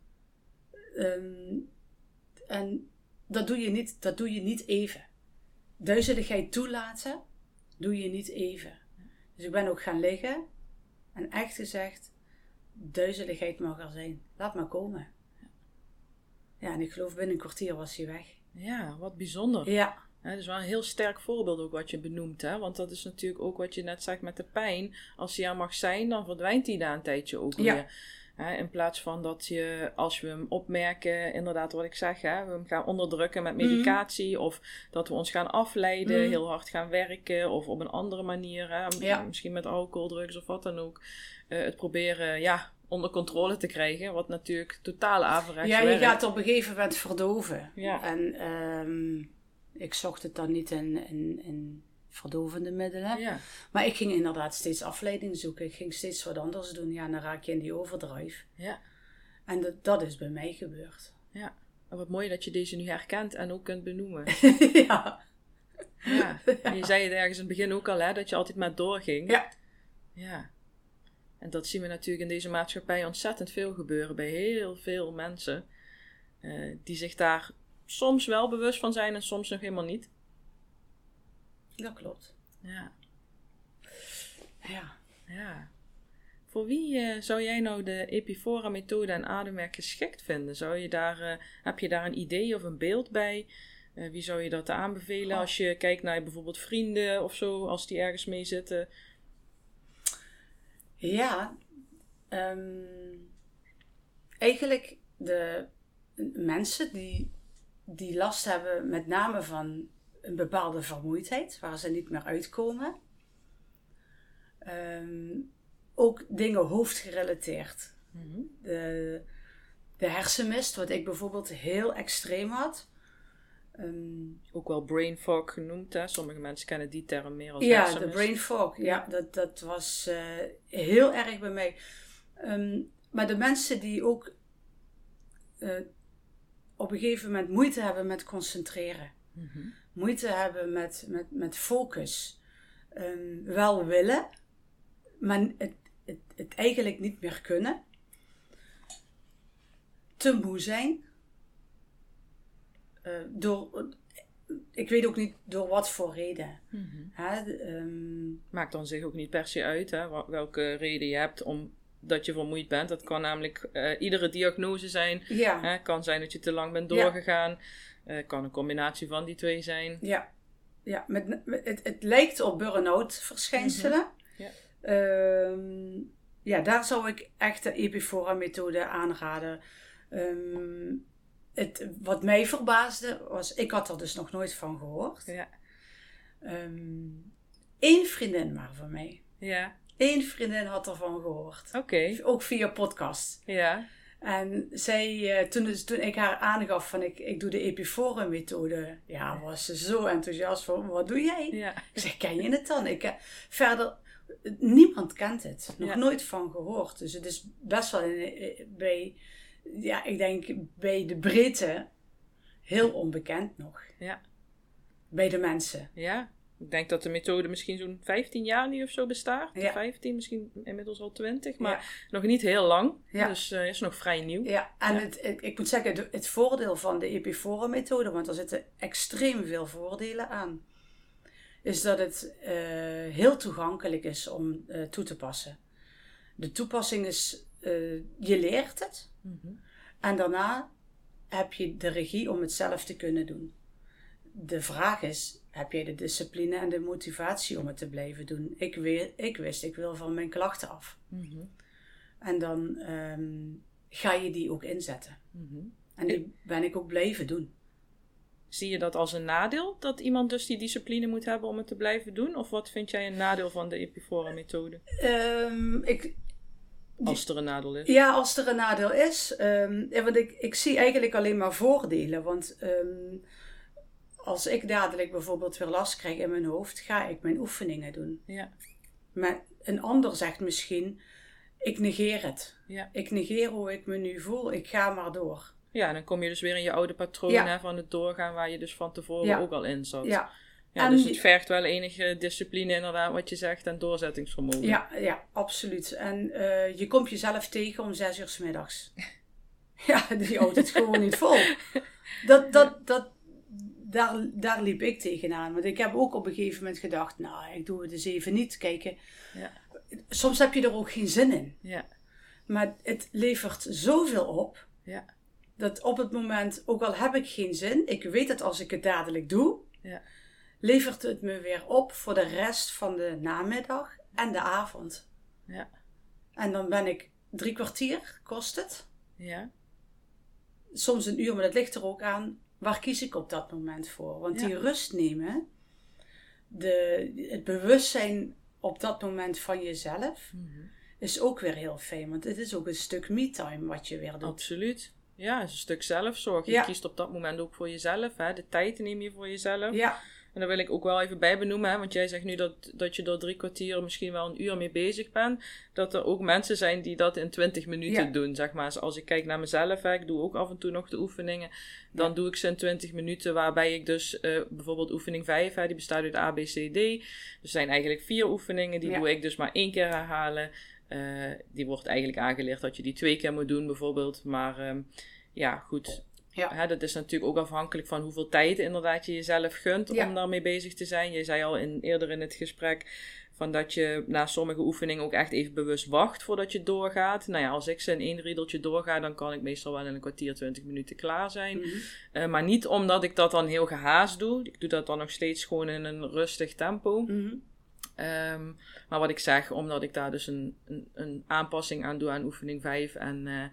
En dat doe je niet even. Duizeligheid toelaten, doe je niet even. Dus ik ben ook gaan liggen en echt gezegd, duizeligheid mag er zijn. Laat maar komen. Ja, en ik geloof binnen een kwartier was hij weg. Ja, wat bijzonder. Ja. Dat is wel een heel sterk voorbeeld ook wat je benoemt. Hè? Want dat is natuurlijk ook wat je net zegt met de pijn. Als die er mag zijn, dan verdwijnt die na een tijdje ook weer. In plaats van dat je, als we hem opmerken, inderdaad wat ik zeg, we hem gaan onderdrukken met medicatie. Of dat we ons gaan afleiden, heel hard gaan werken. Of op een andere manier, misschien met alcohol, drugs of wat dan ook. Het proberen, onder controle te krijgen. Wat natuurlijk totaal averechts werkt. Ja, je gaat op een gegeven moment verdoven. Ja. En ik zocht het dan niet in verdovende middelen. Ja. Maar ik ging inderdaad steeds afleiding zoeken. Ik ging steeds wat anders doen. Ja, dan raak je in die overdrive. Ja. En dat is bij mij gebeurd. Ja. En wat mooi dat je deze nu herkent en ook kunt benoemen. Ja. Ja. En je zei het ergens in het begin ook al, hè, dat je altijd maar doorging. Ja. Ja. En dat zien we natuurlijk in deze maatschappij ontzettend veel gebeuren bij heel veel mensen. Die zich daar soms wel bewust van zijn en soms nog helemaal niet. Dat klopt. Ja. Ja. Ja. Voor wie zou jij nou de Epifora-methode en ademwerk geschikt vinden? Heb je daar een idee of een beeld bij? Wie zou je dat aanbevelen als je kijkt naar bijvoorbeeld vrienden of zo, als die ergens mee zitten? Ja. Eigenlijk de mensen die last hebben met name van een bepaalde vermoeidheid, waar ze niet meer uitkomen. Ook dingen hoofdgerelateerd. Mm-hmm. De hersenmist, wat ik bijvoorbeeld heel extreem had. Ook wel brain fog genoemd, hè? Sommige mensen kennen die term meer als hersenmist. hersenmist. De brain fog, dat was heel erg bij mij. Maar de mensen die ook op een gegeven moment moeite hebben met concentreren. Mm-hmm. Moeite hebben met focus. Wel willen, maar het eigenlijk niet meer kunnen. Te moe zijn. Ik weet ook niet door wat voor reden. Mm-hmm. Maakt dan zich ook niet per se uit, hè, welke reden je hebt omdat je vermoeid bent. Dat kan namelijk iedere diagnose zijn. Ja. Kan zijn dat je te lang bent doorgegaan. Kan een combinatie van die twee zijn. Ja. Het lijkt op burn-out verschijnselen. Mm-hmm. Daar zou ik echt de Epifora-methode aanraden. Wat mij verbaasde was, ik had er dus nog nooit van gehoord. Ja. 1 vriendin maar van mij. Ja. 1 vriendin had ervan gehoord. Oké. Ook via podcast. Ja. En zij, toen ik haar aangaf van ik doe de Epifora-methode, was ze zo enthousiast van, wat doe jij? Ja. Ik zeg, ken je het dan? Verder, niemand kent het. Nog nooit van gehoord. Dus het is best wel ik denk bij de breedte heel onbekend nog. Ja. Bij de mensen. Ja. Ik denk dat de methode misschien zo'n 15 jaar nu of zo bestaat. Ja. 15, misschien inmiddels al 20. Maar nog niet heel lang. Ja. Dus is nog vrij nieuw. Ja, en ik moet zeggen, het voordeel van de Epifora-methode, want er zitten extreem veel voordelen aan, is dat het heel toegankelijk is om toe te passen. De toepassing is, je leert het. Mm-hmm. En daarna heb je de regie om het zelf te kunnen doen. De vraag is, heb jij de discipline en de motivatie om het te blijven doen? Ik wil van mijn klachten af. Mm-hmm. En dan ga je die ook inzetten. Mm-hmm. En die ben ik ook blijven doen. Zie je dat als een nadeel? Dat iemand dus die discipline moet hebben om het te blijven doen? Of wat vind jij een nadeel van de Epifora-methode? Als er een nadeel is. Ja, als er een nadeel is. Want ik zie eigenlijk alleen maar voordelen. Want als ik dadelijk bijvoorbeeld weer last krijg in mijn hoofd, ga ik mijn oefeningen doen. Ja. Maar een ander zegt misschien, ik negeer het. Ja. Ik negeer hoe ik me nu voel, ik ga maar door. Ja, en dan kom je dus weer in je oude patroon van het doorgaan waar je dus van tevoren ook al in zat. Ja, dus het vergt wel enige discipline inderdaad wat je zegt en doorzettingsvermogen. Ja, absoluut. En je komt jezelf tegen om 6 uur 's middags. Ja, die houdt het gewoon niet vol. Daar liep ik tegenaan. Want ik heb ook op een gegeven moment gedacht, nou, ik doe het eens even niet. Kijken. Ja. Soms heb je er ook geen zin in. Ja. Maar het levert zoveel op. Ja. Dat op het moment, ook al heb ik geen zin, ik weet dat als ik het dadelijk doe, levert het me weer op voor de rest van de namiddag en de avond. Ja. En dan ben ik 3 kwartier, kost het. Ja. Soms 1 uur, maar dat ligt er ook aan. Waar kies ik op dat moment voor? Want die rust nemen, het bewustzijn op dat moment van jezelf, is ook weer heel fijn. Want het is ook een stuk me-time wat je weer doet. Absoluut. Ja, het is een stuk zelfzorg. Je kiest op dat moment ook voor jezelf. Hè? De tijd neem je voor jezelf. Ja. En daar wil ik ook wel even bij benoemen. Hè? Want jij zegt nu dat je door 3 kwartier misschien wel 1 uur mee bezig bent. Dat er ook mensen zijn die dat in 20 minuten doen. Zeg maar. Als ik kijk naar mezelf. Hè? Ik doe ook af en toe nog de oefeningen. Dan doe ik ze in 20 minuten. Waarbij ik dus bijvoorbeeld oefening 5. Hè? Die bestaat uit A, B, C, D. Er zijn eigenlijk 4 oefeningen. Die doe ik dus maar 1 keer herhalen. Die wordt eigenlijk aangeleerd dat je die 2 keer moet doen bijvoorbeeld. Maar goed. Ja. Dat is natuurlijk ook afhankelijk van hoeveel tijd inderdaad je jezelf gunt om daarmee bezig te zijn. Je zei al eerder in het gesprek van dat je na sommige oefeningen ook echt even bewust wacht voordat je doorgaat. Nou ja, als ik ze in 1 riedeltje doorga, dan kan ik meestal wel in een kwartier, 20 minuten klaar zijn. Mm-hmm. Maar niet omdat ik dat dan heel gehaast doe. Ik doe dat dan nog steeds gewoon in een rustig tempo. Mm-hmm. Maar wat ik zeg, omdat ik daar dus een aanpassing aan doe aan oefening 5 en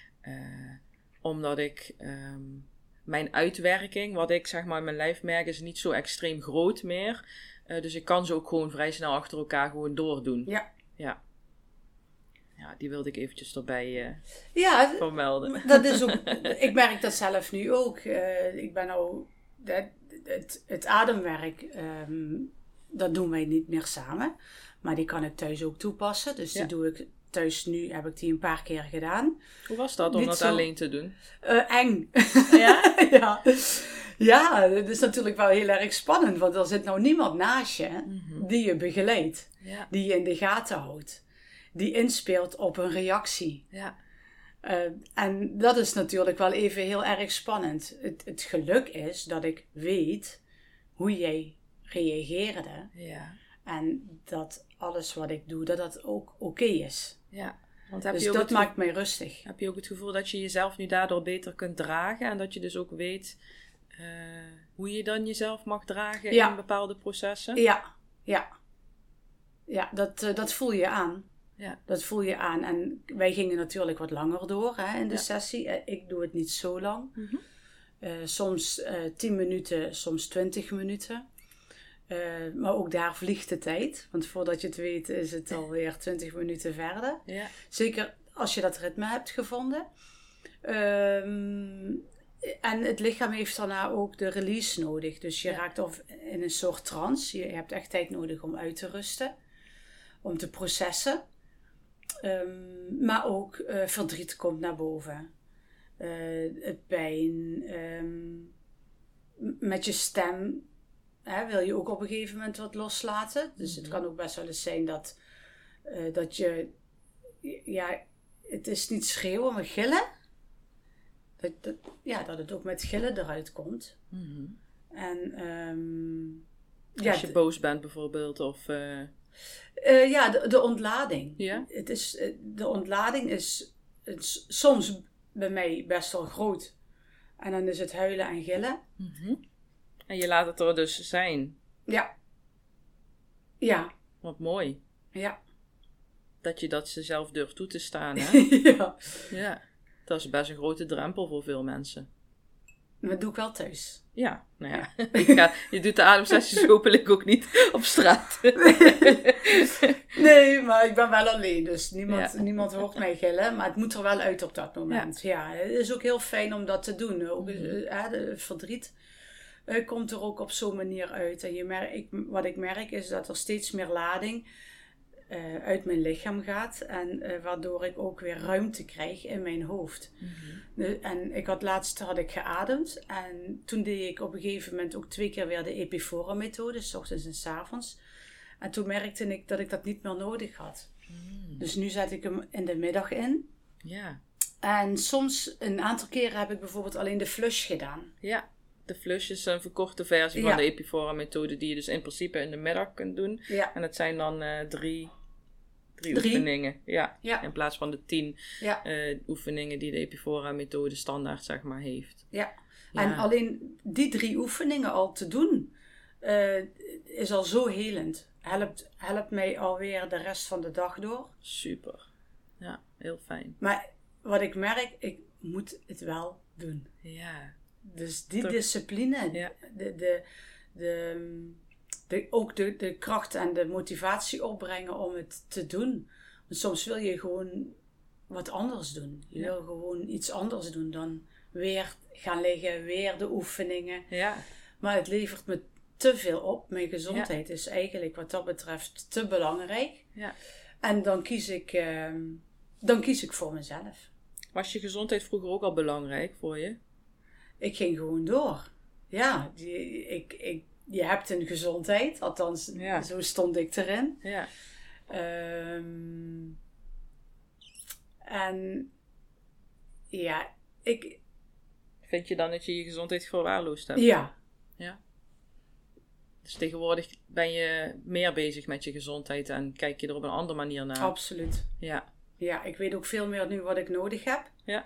omdat ik mijn uitwerking, wat ik zeg maar in mijn lijf merk, is niet zo extreem groot meer. Dus ik kan ze ook gewoon vrij snel achter elkaar gewoon doordoen. Ja, die wilde ik eventjes erbij vermelden. Dat is ook, ik merk dat zelf nu ook. Ik ben nou het ademwerk, dat doen wij niet meer samen. Maar die kan ik thuis ook toepassen. Dus die doe ik thuis nu, heb ik die een paar keer gedaan. Hoe was dat om dat alleen te doen? Eng. Ja? Ja, het is natuurlijk wel heel erg spannend. Want er zit nou niemand naast je die je begeleidt. Ja. Die je in de gaten houdt. Die inspeelt op een reactie. Ja. En dat is natuurlijk wel even heel erg spannend. Het geluk is dat ik weet hoe jij reageerde. Ja. En dat alles wat ik doe, dat ook oké is. Ja. Want dus dat maakt mij rustig. Heb je ook het gevoel dat je jezelf nu daardoor beter kunt dragen? En dat je dus ook weet hoe je dan jezelf mag dragen in bepaalde processen? Ja, dat voel je aan. Ja. Dat voel je aan. En wij gingen natuurlijk wat langer door in de sessie. Ik doe het niet zo lang. Mm-hmm. Soms 10 minuten, soms 20 minuten. Maar ook daar vliegt de tijd. Want voordat je het weet is het alweer 20 minuten verder. Ja. Zeker als je dat ritme hebt gevonden. En het lichaam heeft daarna ook de release nodig. Dus je raakt in een soort trance. Je hebt echt tijd nodig om uit te rusten. Om te processen. Maar ook verdriet komt naar boven. Pijn. Met je stem wil je ook op een gegeven moment wat loslaten. Dus het kan ook best wel eens zijn dat je... Ja, het is niet schreeuwen, maar gillen. Dat het ook met gillen eruit komt. Mm-hmm. En... als je boos bent bijvoorbeeld, of... de ontlading. Ja? De ontlading is soms bij mij best wel groot. En dan is het huilen en gillen. Mm-hmm. En je laat het er dus zijn. Ja. Wat mooi. Ja. Dat je dat ze zelf durft toe te staan, hè? Ja. Dat is best een grote drempel voor veel mensen. Maar dat doe ik wel thuis. Ja, nou ja. Je doet de ademsessies hopelijk ook niet op straat. Nee, maar ik ben wel alleen. Dus niemand hoort mij gillen. Maar het moet er wel uit op dat moment. Ja, het is ook heel fijn om dat te doen. Ook, de verdriet komt er ook op zo'n manier uit. En wat ik merk is dat er steeds meer lading uit mijn lichaam gaat. En waardoor ik ook weer ruimte krijg in mijn hoofd. Mm-hmm. En laatst had ik geademd. En toen deed ik op een gegeven moment ook 2 keer weer de Epifora methode. 's ochtends en 's avonds. En toen merkte ik dat ik dat niet meer nodig had. Mm. Dus nu zet ik hem in de middag in. Ja. En soms, een aantal keren heb ik bijvoorbeeld alleen de flush gedaan. Ja. De flush is een verkorte versie van de Epifora methode die je dus in principe in de middag kunt doen. Ja. En het zijn dan 3 oefeningen. Ja. In plaats van de 10 oefeningen die de Epifora methode standaard zeg maar heeft. Ja. En alleen die 3 oefeningen al te doen is al zo helend. Helpt mij alweer de rest van de dag door. Super. Ja, heel fijn. Maar wat ik merk, ik moet het wel doen. Ja. Dus die discipline, ook de kracht en de motivatie opbrengen om het te doen. Want soms wil je gewoon wat anders doen. Je wil gewoon iets anders doen dan weer gaan liggen, weer de oefeningen. Ja. Maar het levert me te veel op. Mijn gezondheid is eigenlijk wat dat betreft te belangrijk. Ja. En dan kies ik voor mezelf. Was je gezondheid vroeger ook al belangrijk voor je? Ik ging gewoon door. Ja, je hebt een gezondheid. Althans, zo stond ik erin. Ja. En ja, Vind je dan dat je je gezondheid verwaarloosd hebt? Ja. Dus tegenwoordig ben je meer bezig met je gezondheid en kijk je er op een andere manier naar. Absoluut. Ja. Ja, ik weet ook veel meer nu wat ik nodig heb. Ja.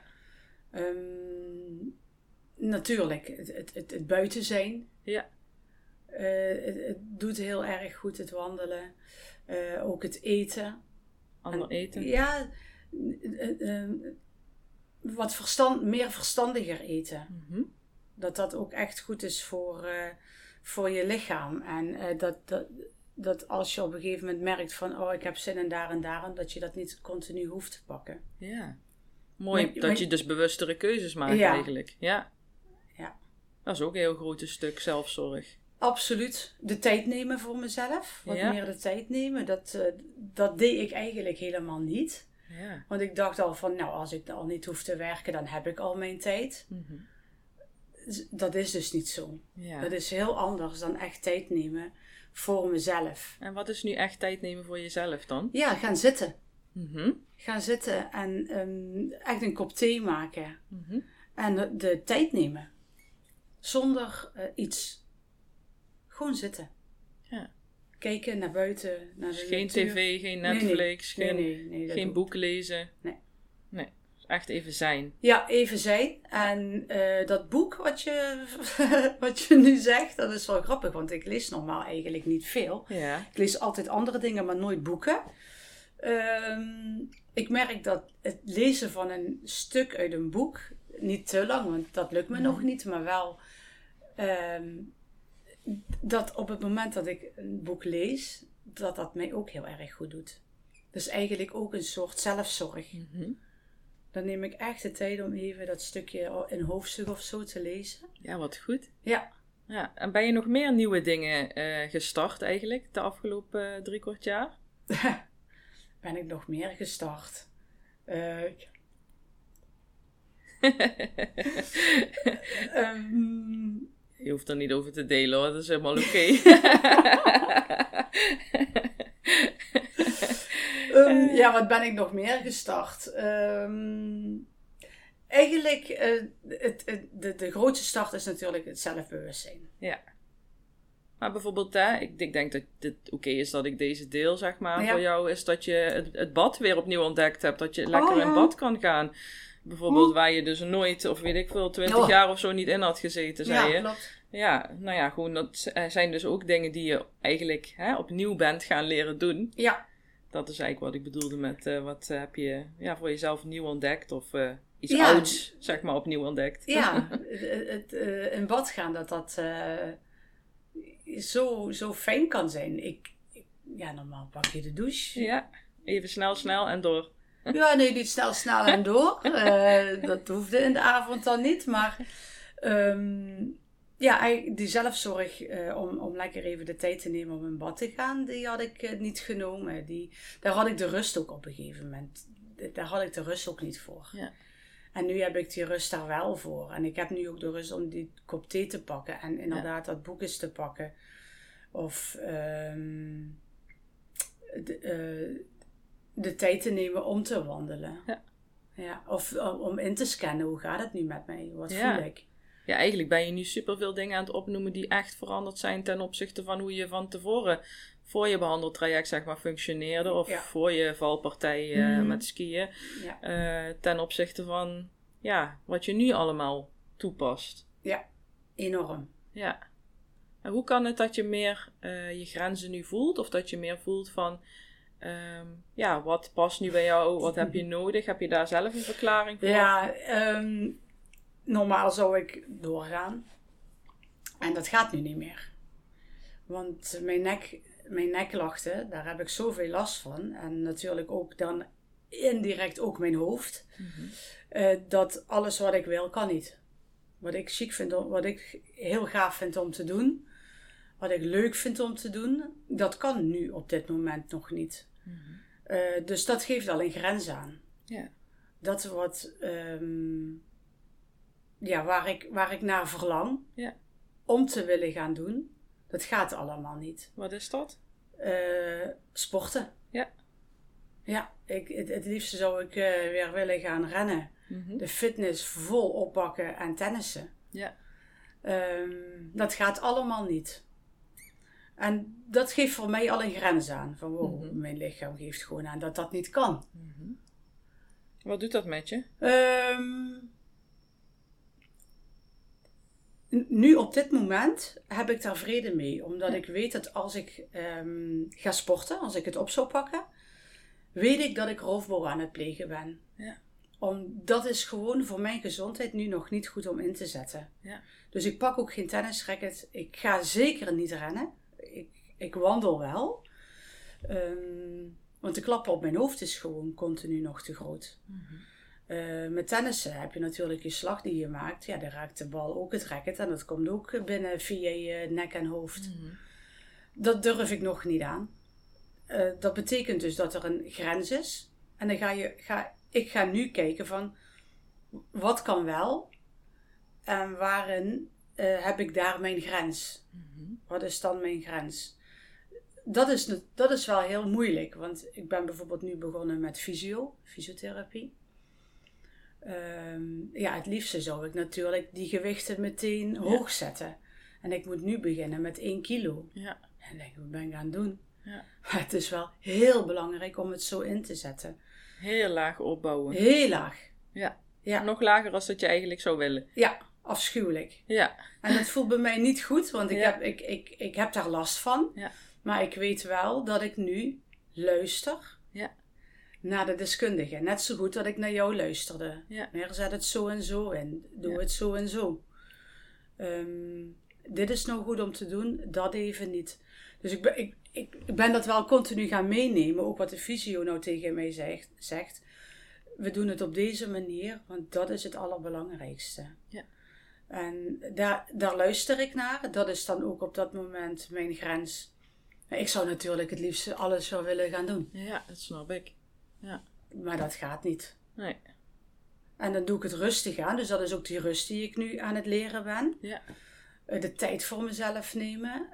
Natuurlijk, het buiten zijn. Ja. Het doet heel erg goed, het wandelen. Ook het eten. Ander eten? Ja, meer verstandiger eten. Mm-hmm. Dat ook echt goed is voor je lichaam. En dat als je op een gegeven moment merkt van... ik heb zin in daar en daar... dat je dat niet continu hoeft te pakken. Ja. Mooi, dat je dus bewustere keuzes maakt eigenlijk. Ja. Dat is ook een heel groot stuk zelfzorg. Absoluut. De tijd nemen voor mezelf. Wat meer de tijd nemen. Dat deed ik eigenlijk helemaal niet. Ja. Want ik dacht al van... als ik al niet hoef te werken... dan heb ik al mijn tijd. Mm-hmm. Dat is dus niet zo. Ja. Dat is heel anders dan echt tijd nemen voor mezelf. En wat is nu echt tijd nemen voor jezelf dan? Ja, gaan zitten. Mm-hmm. Gaan zitten en echt een kop thee maken. Mm-hmm. En de tijd nemen. Zonder iets. Gewoon zitten. Ja. Kijken naar buiten. Naar de geen natuur. tv, geen Netflix, nee, geen boek lezen. Nee. Echt even zijn. Ja, even zijn. En dat boek wat je nu zegt, dat is wel grappig. Want ik lees normaal eigenlijk niet veel. Ja. Ik lees altijd andere dingen, maar nooit boeken. Ik merk dat het lezen van een stuk uit een boek, niet te lang, want dat lukt me nog niet. Maar wel dat op het moment dat ik een boek lees, dat mij ook heel erg goed doet. Dus eigenlijk ook een soort zelfzorg. Mm-hmm. Dan neem ik echt de tijd om even dat stukje in hoofdstuk of zo te lezen. Ja, wat goed. Ja. En ben je nog meer nieuwe dingen gestart eigenlijk de afgelopen 3/4 jaar? Ben ik nog meer gestart? Je hoeft er niet over te delen hoor, dat is helemaal oké. Wat ben ik nog meer gestart? Eigenlijk, de grootste start is natuurlijk het zelfbewustzijn. Ja. Maar bijvoorbeeld, ik denk dat het oké is dat ik deze deel, zeg maar, voor jou is dat je het bad weer opnieuw ontdekt hebt. Dat je lekker in bad kan gaan. Bijvoorbeeld waar je dus nooit, of weet ik veel, 20 jaar of zo niet in had gezeten, zei je. Klopt. Ja, nou ja, gewoon dat zijn dus ook dingen die je eigenlijk opnieuw bent gaan leren doen. Ja. Dat is eigenlijk wat ik bedoelde met wat heb je voor jezelf nieuw ontdekt of iets ouds, zeg maar, opnieuw ontdekt. Ja, het in bad gaan, dat zo fijn kan zijn. Normaal pak je de douche. Ja, even snel en door. Ja, nee, niet snel en door. Dat hoefde in de avond dan niet, maar Ja, die zelfzorg om lekker even de tijd te nemen om in bad te gaan, die had ik niet genomen. Daar had ik de rust ook op een gegeven moment. Daar had ik de rust ook niet voor. Ja. En nu heb ik die rust daar wel voor. En ik heb nu ook de rust om die kop thee te pakken en inderdaad dat boek eens te pakken. Of de tijd te nemen om te wandelen. Ja. Ja. Of om in te scannen, hoe gaat het nu met mij? Wat voel ik? Ja, eigenlijk ben je nu superveel dingen aan het opnoemen die echt veranderd zijn ten opzichte van hoe je van tevoren voor je behandeltraject zeg maar functioneerde. Of voor je valpartij met skiën. Ja. Ten opzichte van wat je nu allemaal toepast. Ja, enorm. Ja. En hoe kan het dat je meer je grenzen nu voelt? Of dat je meer voelt van wat past nu bij jou? Wat heb je nodig? Heb je daar zelf een verklaring voor? Ja, normaal zou ik doorgaan. En dat gaat nu niet meer. Want mijn nekklachten, daar heb ik zoveel last van. En natuurlijk ook dan indirect ook mijn hoofd. Mm-hmm. Dat alles wat ik wil, kan niet. Wat ik chic vind, wat ik heel gaaf vind om te doen. Wat ik leuk vind om te doen. Dat kan nu op dit moment nog niet. Mm-hmm. Dus dat geeft al een grens aan. Yeah. Dat wat... waar ik naar verlang om te willen gaan doen, dat gaat allemaal niet. Wat is dat? Sporten. Ja. Ja, het liefste zou ik weer willen gaan rennen. Mm-hmm. De fitness vol oppakken en tennissen. Ja. Dat gaat allemaal niet. En dat geeft voor mij al een grens aan. Van mm-hmm. Mijn lichaam geeft gewoon aan dat dat niet kan. Mm-hmm. Wat doet dat met je? Nu op dit moment heb ik daar vrede mee. Omdat ik weet dat als ik ga sporten, als ik het op zou pakken, weet ik dat ik roofbouw aan het plegen ben. Ja. Dat is gewoon voor mijn gezondheid nu nog niet goed om in te zetten. Ja. Dus ik pak ook geen tennisracket. Ik ga zeker niet rennen. Ik wandel wel. Want de klap op mijn hoofd is gewoon continu nog te groot. Mm-hmm. Met tennissen heb je natuurlijk je slag die je maakt. Ja, dan raakt de bal ook het racket. En dat komt ook binnen via je nek en hoofd. Mm-hmm. Dat durf ik nog niet aan. Dat betekent dus dat er een grens is. En dan ik ga nu kijken van... Wat kan wel? En waarin heb ik daar mijn grens? Mm-hmm. Wat is dan mijn grens? Dat is wel heel moeilijk. Want ik ben bijvoorbeeld nu begonnen met fysiotherapie. Het liefste zou ik natuurlijk die gewichten meteen hoog zetten. En ik moet nu beginnen met 1 kilo. Ja. En denk ik, wat ben ik aan het doen? Ja. Maar het is wel heel belangrijk om het zo in te zetten. Heel laag opbouwen. Heel laag. Ja. Nog lager als dat je eigenlijk zou willen. Ja, afschuwelijk. Ja. En dat voelt bij mij niet goed, want ik heb daar last van. Ja. Maar ik weet wel dat ik nu luister naar de deskundige. Net zo goed dat ik naar jou luisterde. Ja. Zet het zo en zo in. Doe het zo en zo. Dit is nou goed om te doen, dat even niet. Dus ik ben dat wel continu gaan meenemen. Ook wat de fysio nou tegen mij zegt. We doen het op deze manier, want dat is het allerbelangrijkste. Ja. En daar luister ik naar. Dat is dan ook op dat moment mijn grens. Ik zou natuurlijk het liefst alles zou willen gaan doen. Ja, dat snap ik. Ja. Maar dat gaat niet. Nee. En dan doe ik het rustig aan. Dus dat is ook die rust die ik nu aan het leren ben. Ja. De tijd voor mezelf nemen.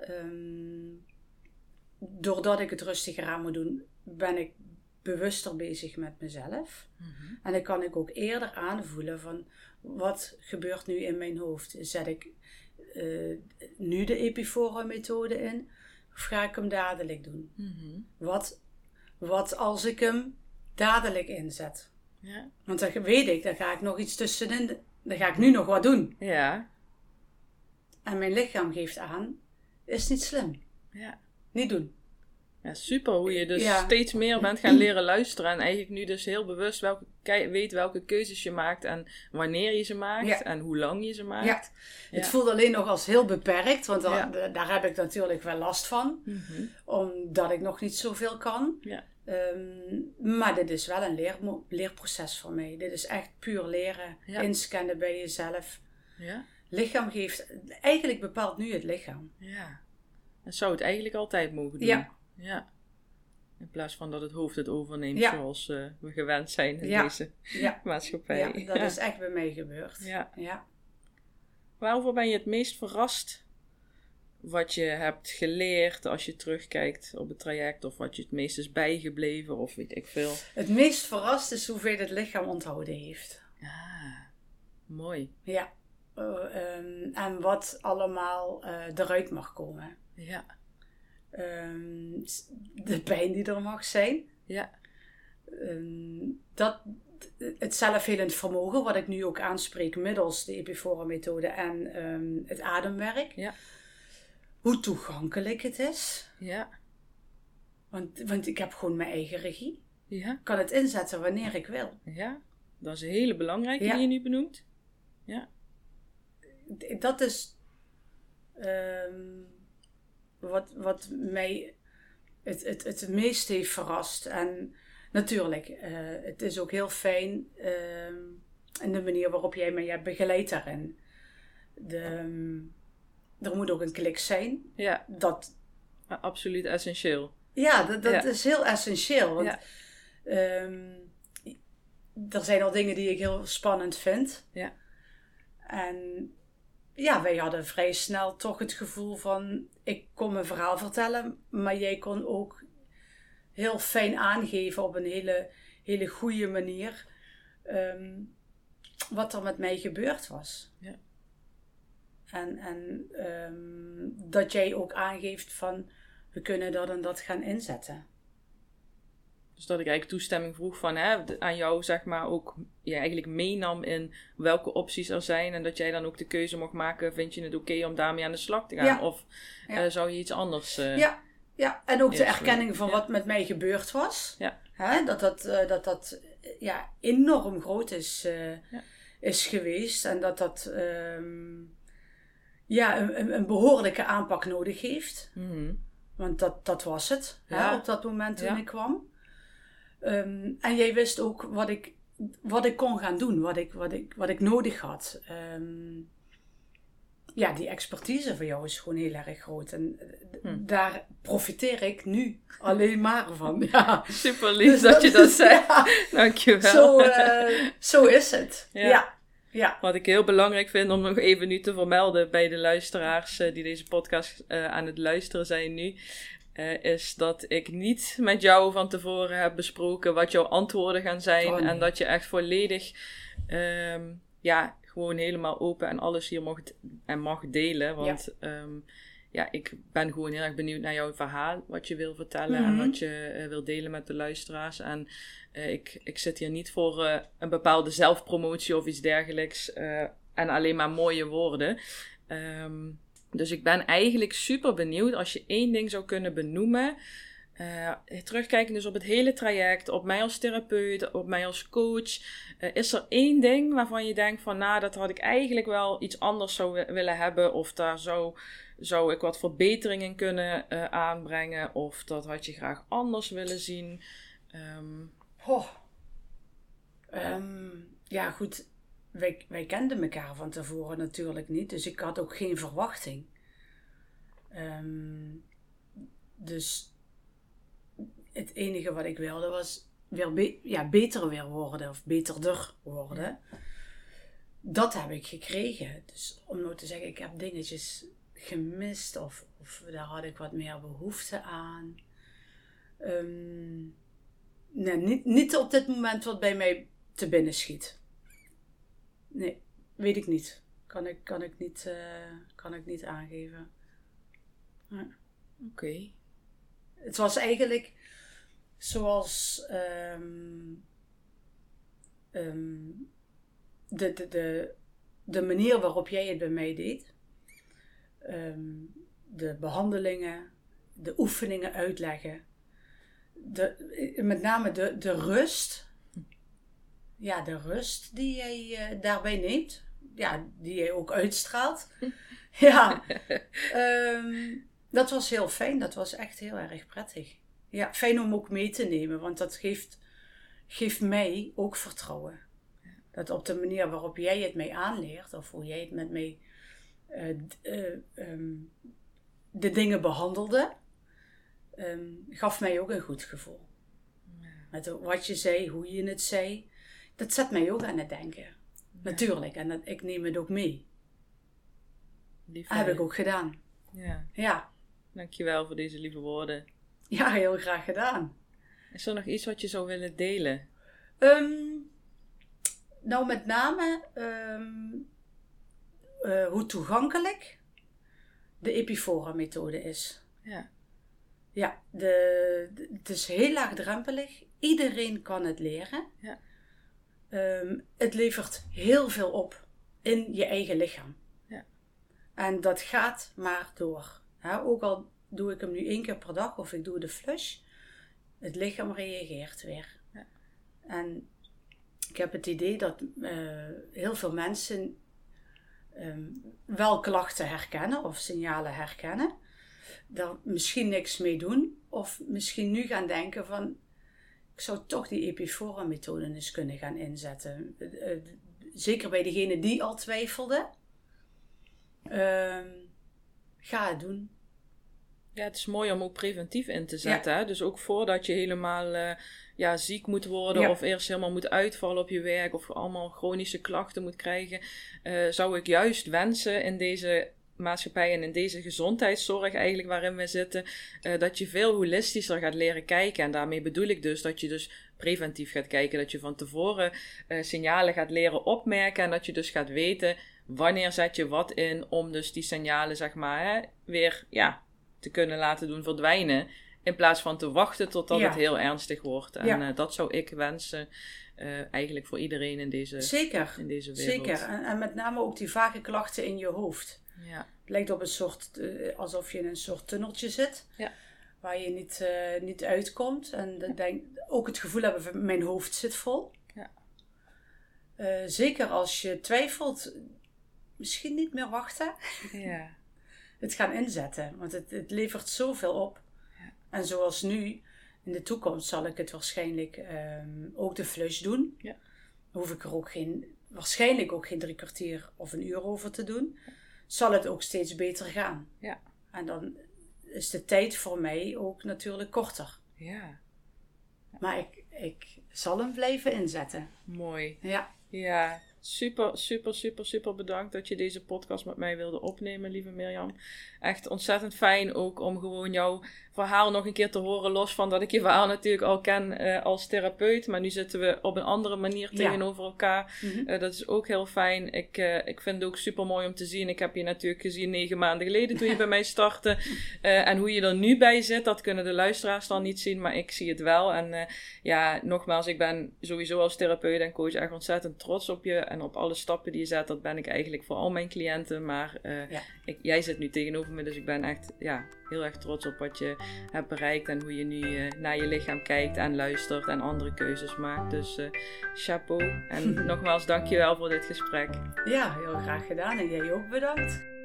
Doordat ik het rustiger aan moet doen, ben ik bewuster bezig met mezelf. Mm-hmm. En dan kan ik ook eerder aanvoelen van wat gebeurt nu in mijn hoofd. Zet ik nu de Epifora methode in? Of ga ik hem dadelijk doen? Mm-hmm. Wat als ik hem dadelijk inzet? Ja. Want dan weet ik, dan ga ik nog iets tussenin. Dan ga ik nu nog wat doen. Ja. En mijn lichaam geeft aan, is niet slim. Ja. Niet doen. Ja, super hoe je dus steeds meer bent gaan leren luisteren. En eigenlijk nu dus heel bewust weet welke keuzes je maakt. En wanneer je ze maakt. Ja. En hoe lang je ze maakt. Ja. Het voelt alleen nog als heel beperkt. Want daar heb ik natuurlijk wel last van. Mm-hmm. Omdat ik nog niet zoveel kan. Ja. Maar dit is wel een leerproces voor mij. Dit is echt puur leren. Ja. Inscannen bij jezelf. Ja. lichaam geeft... Eigenlijk bepaalt nu het lichaam. Ja. En zou het eigenlijk altijd mogen doen. Ja. In plaats van dat het hoofd het overneemt zoals we gewend zijn in deze maatschappij. Ja, dat is echt bij mij gebeurd. Ja. Waarover ben je het meest verrast? Wat je hebt geleerd als je terugkijkt op het traject, of wat je het meest is bijgebleven, of weet ik veel. Het meest verrast is hoeveel het lichaam onthouden heeft. Mooi. Ja. En wat allemaal eruit mag komen. Ja. De pijn die er mag zijn. Ja. Het zelfhelend vermogen, wat ik nu ook aanspreek middels de Epifora methode en het ademwerk. Ja. Hoe toegankelijk het is. Ja. Want ik heb gewoon mijn eigen regie. Ja. Ik kan het inzetten wanneer ik wil. Ja. Dat is een hele belangrijke die je nu benoemt. Ja. Dat is wat mij het meest heeft verrast. En natuurlijk, het is ook heel fijn in de manier waarop jij mij hebt begeleid daarin. Er moet ook een klik zijn. Ja, absoluut essentieel. Ja, dat is heel essentieel. Want er zijn al dingen die ik heel spannend vind. Ja. En wij hadden vrij snel toch het gevoel van... Ik kon mijn verhaal vertellen, maar jij kon ook heel fijn aangeven op een hele goede manier... wat er met mij gebeurd was. Ja. En dat jij ook aangeeft van... We kunnen dat en dat gaan inzetten. Dus dat ik eigenlijk toestemming vroeg van aan jou, zeg maar, ook je eigenlijk meenam in welke opties er zijn. En dat jij dan ook de keuze mocht maken, vind je het oké om daarmee aan de slag te gaan? Ja. Of zou je iets anders... Ja, en ook de erkenning van wat met mij gebeurd was. Ja. Dat enorm groot is geweest. En dat een behoorlijke aanpak nodig heeft. Mm-hmm. Want dat was het op dat moment toen ik kwam. En jij wist ook wat ik kon gaan doen, wat ik nodig had. Die expertise van jou is gewoon heel erg groot. En daar profiteer ik nu alleen maar van. Ja. Super lief dus dat je dat zegt. Ja. Dankjewel. Zo is het. Ja. Wat ik heel belangrijk vind om nog even nu te vermelden bij de luisteraars die deze podcast aan het luisteren zijn nu... is dat ik niet met jou van tevoren heb besproken wat jouw antwoorden gaan zijn. En dat je echt volledig gewoon helemaal open en alles hier mag delen. Want ik ben gewoon heel erg benieuwd naar jouw verhaal. Wat je wil vertellen en wat je wil delen met de luisteraars. En ik zit hier niet voor een bepaalde zelfpromotie of iets dergelijks. En alleen maar mooie woorden. Dus ik ben eigenlijk super benieuwd als je 1 ding zou kunnen benoemen. Terugkijken dus op het hele traject, op mij als therapeut, op mij als coach. Is er 1 ding waarvan je denkt van dat had ik eigenlijk wel iets anders zou willen hebben. Of daar zou ik wat verbetering in kunnen aanbrengen. Of dat had je graag anders willen zien. Goed. Wij kenden elkaar van tevoren natuurlijk niet. Dus ik had ook geen verwachting. Dus het enige wat ik wilde was weer beter weer worden. Of beterder worden. Dat heb ik gekregen. Dus om nou te zeggen, ik heb dingetjes gemist. Of daar had ik wat meer behoefte aan. Niet op dit moment wat bij mij te binnen schiet. Nee, weet ik niet. Kan ik niet aangeven. Ja. Oké. Het was eigenlijk zoals de manier waarop jij het bij mij deed. De behandelingen, de oefeningen uitleggen. Met name de rust. Ja, de rust die jij daarbij neemt. Ja, die jij ook uitstraalt. Ja. Dat was heel fijn. Dat was echt heel erg prettig. Ja, fijn om ook mee te nemen. Want dat geeft mij ook vertrouwen. Dat op de manier waarop jij het mij aanleert, of hoe jij het met mij de dingen behandelde, gaf mij ook een goed gevoel. Ja. Met wat je zei, hoe je het zei, dat zet mij ook aan het denken. Ja. Natuurlijk, en ik neem het ook mee. Dat heb ik ook gedaan. Ja. Dankjewel voor deze lieve woorden. Ja, heel graag gedaan. Is er nog iets wat je zou willen delen? Nou, met name hoe toegankelijk de Epifora-methode is. Ja. Ja, het is heel laagdrempelig. Iedereen kan het leren. Ja. Het levert heel veel op in je eigen lichaam. Ja. En dat gaat maar door. Ook al doe ik hem nu 1 keer per dag of ik doe de flush. Het lichaam reageert weer. Ja. En ik heb het idee dat heel veel mensen wel klachten herkennen of signalen herkennen. Daar misschien niks mee doen. Of misschien nu gaan denken van, ik zou toch die Epifora-methode eens kunnen gaan inzetten. Zeker bij degene die al twijfelde. Ga het doen. Ja, het is mooi om ook preventief in te zetten. Ja. Hè? Dus ook voordat je helemaal ziek moet worden of eerst helemaal moet uitvallen op je werk of allemaal chronische klachten moet krijgen, zou ik juist wensen in deze maatschappij en in deze gezondheidszorg eigenlijk waarin we zitten, dat je veel holistischer gaat leren kijken. En daarmee bedoel ik dus dat je dus preventief gaat kijken, dat je van tevoren signalen gaat leren opmerken en dat je dus gaat weten wanneer zet je wat in om dus die signalen zeg maar weer te kunnen laten doen verdwijnen. In plaats van te wachten totdat het heel ernstig wordt. En dat zou ik wensen eigenlijk voor iedereen in deze wereld. Zeker. En met name ook die vage klachten in je hoofd. Ja. Het lijkt op een soort, alsof je in een soort tunneltje zit. Ja. Waar je niet uitkomt. En ook het gevoel hebben van mijn hoofd zit vol. Ja. Zeker als je twijfelt, misschien niet meer wachten. Ja. Het gaan inzetten. Want het levert zoveel op. Ja. En zoals nu, in de toekomst zal ik het waarschijnlijk ook de flush doen. Ja. Dan hoef ik er waarschijnlijk ook geen 3 kwartier of 1 uur over te doen. Zal het ook steeds beter gaan. Ja. En dan is de tijd voor mij ook natuurlijk korter. Ja. Maar ik zal hem blijven inzetten. Mooi. Ja. Ja. Super, super, super, super bedankt dat je deze podcast met mij wilde opnemen, lieve Mirjam. Echt ontzettend fijn ook om gewoon jouw verhaal nog een keer te horen. Los van dat ik je verhaal natuurlijk al ken als therapeut. Maar nu zitten we op een andere manier tegenover elkaar. Mm-hmm. Dat is ook heel fijn. Ik vind het ook super mooi om te zien. Ik heb je natuurlijk gezien 9 maanden geleden toen je bij mij startte. En hoe je er nu bij zit, dat kunnen de luisteraars dan niet zien. Maar ik zie het wel. En nogmaals, ik ben sowieso als therapeut en coach echt ontzettend trots op je. En op alle stappen die je zet, dat ben ik eigenlijk voor al mijn cliënten. Maar jij zit nu tegenover me, dus ik ben echt heel erg trots op wat je hebt bereikt. En hoe je nu naar je lichaam kijkt en luistert en andere keuzes maakt. Dus chapeau. En nogmaals, dankjewel voor dit gesprek. Ja, heel graag gedaan. En jij ook bedankt.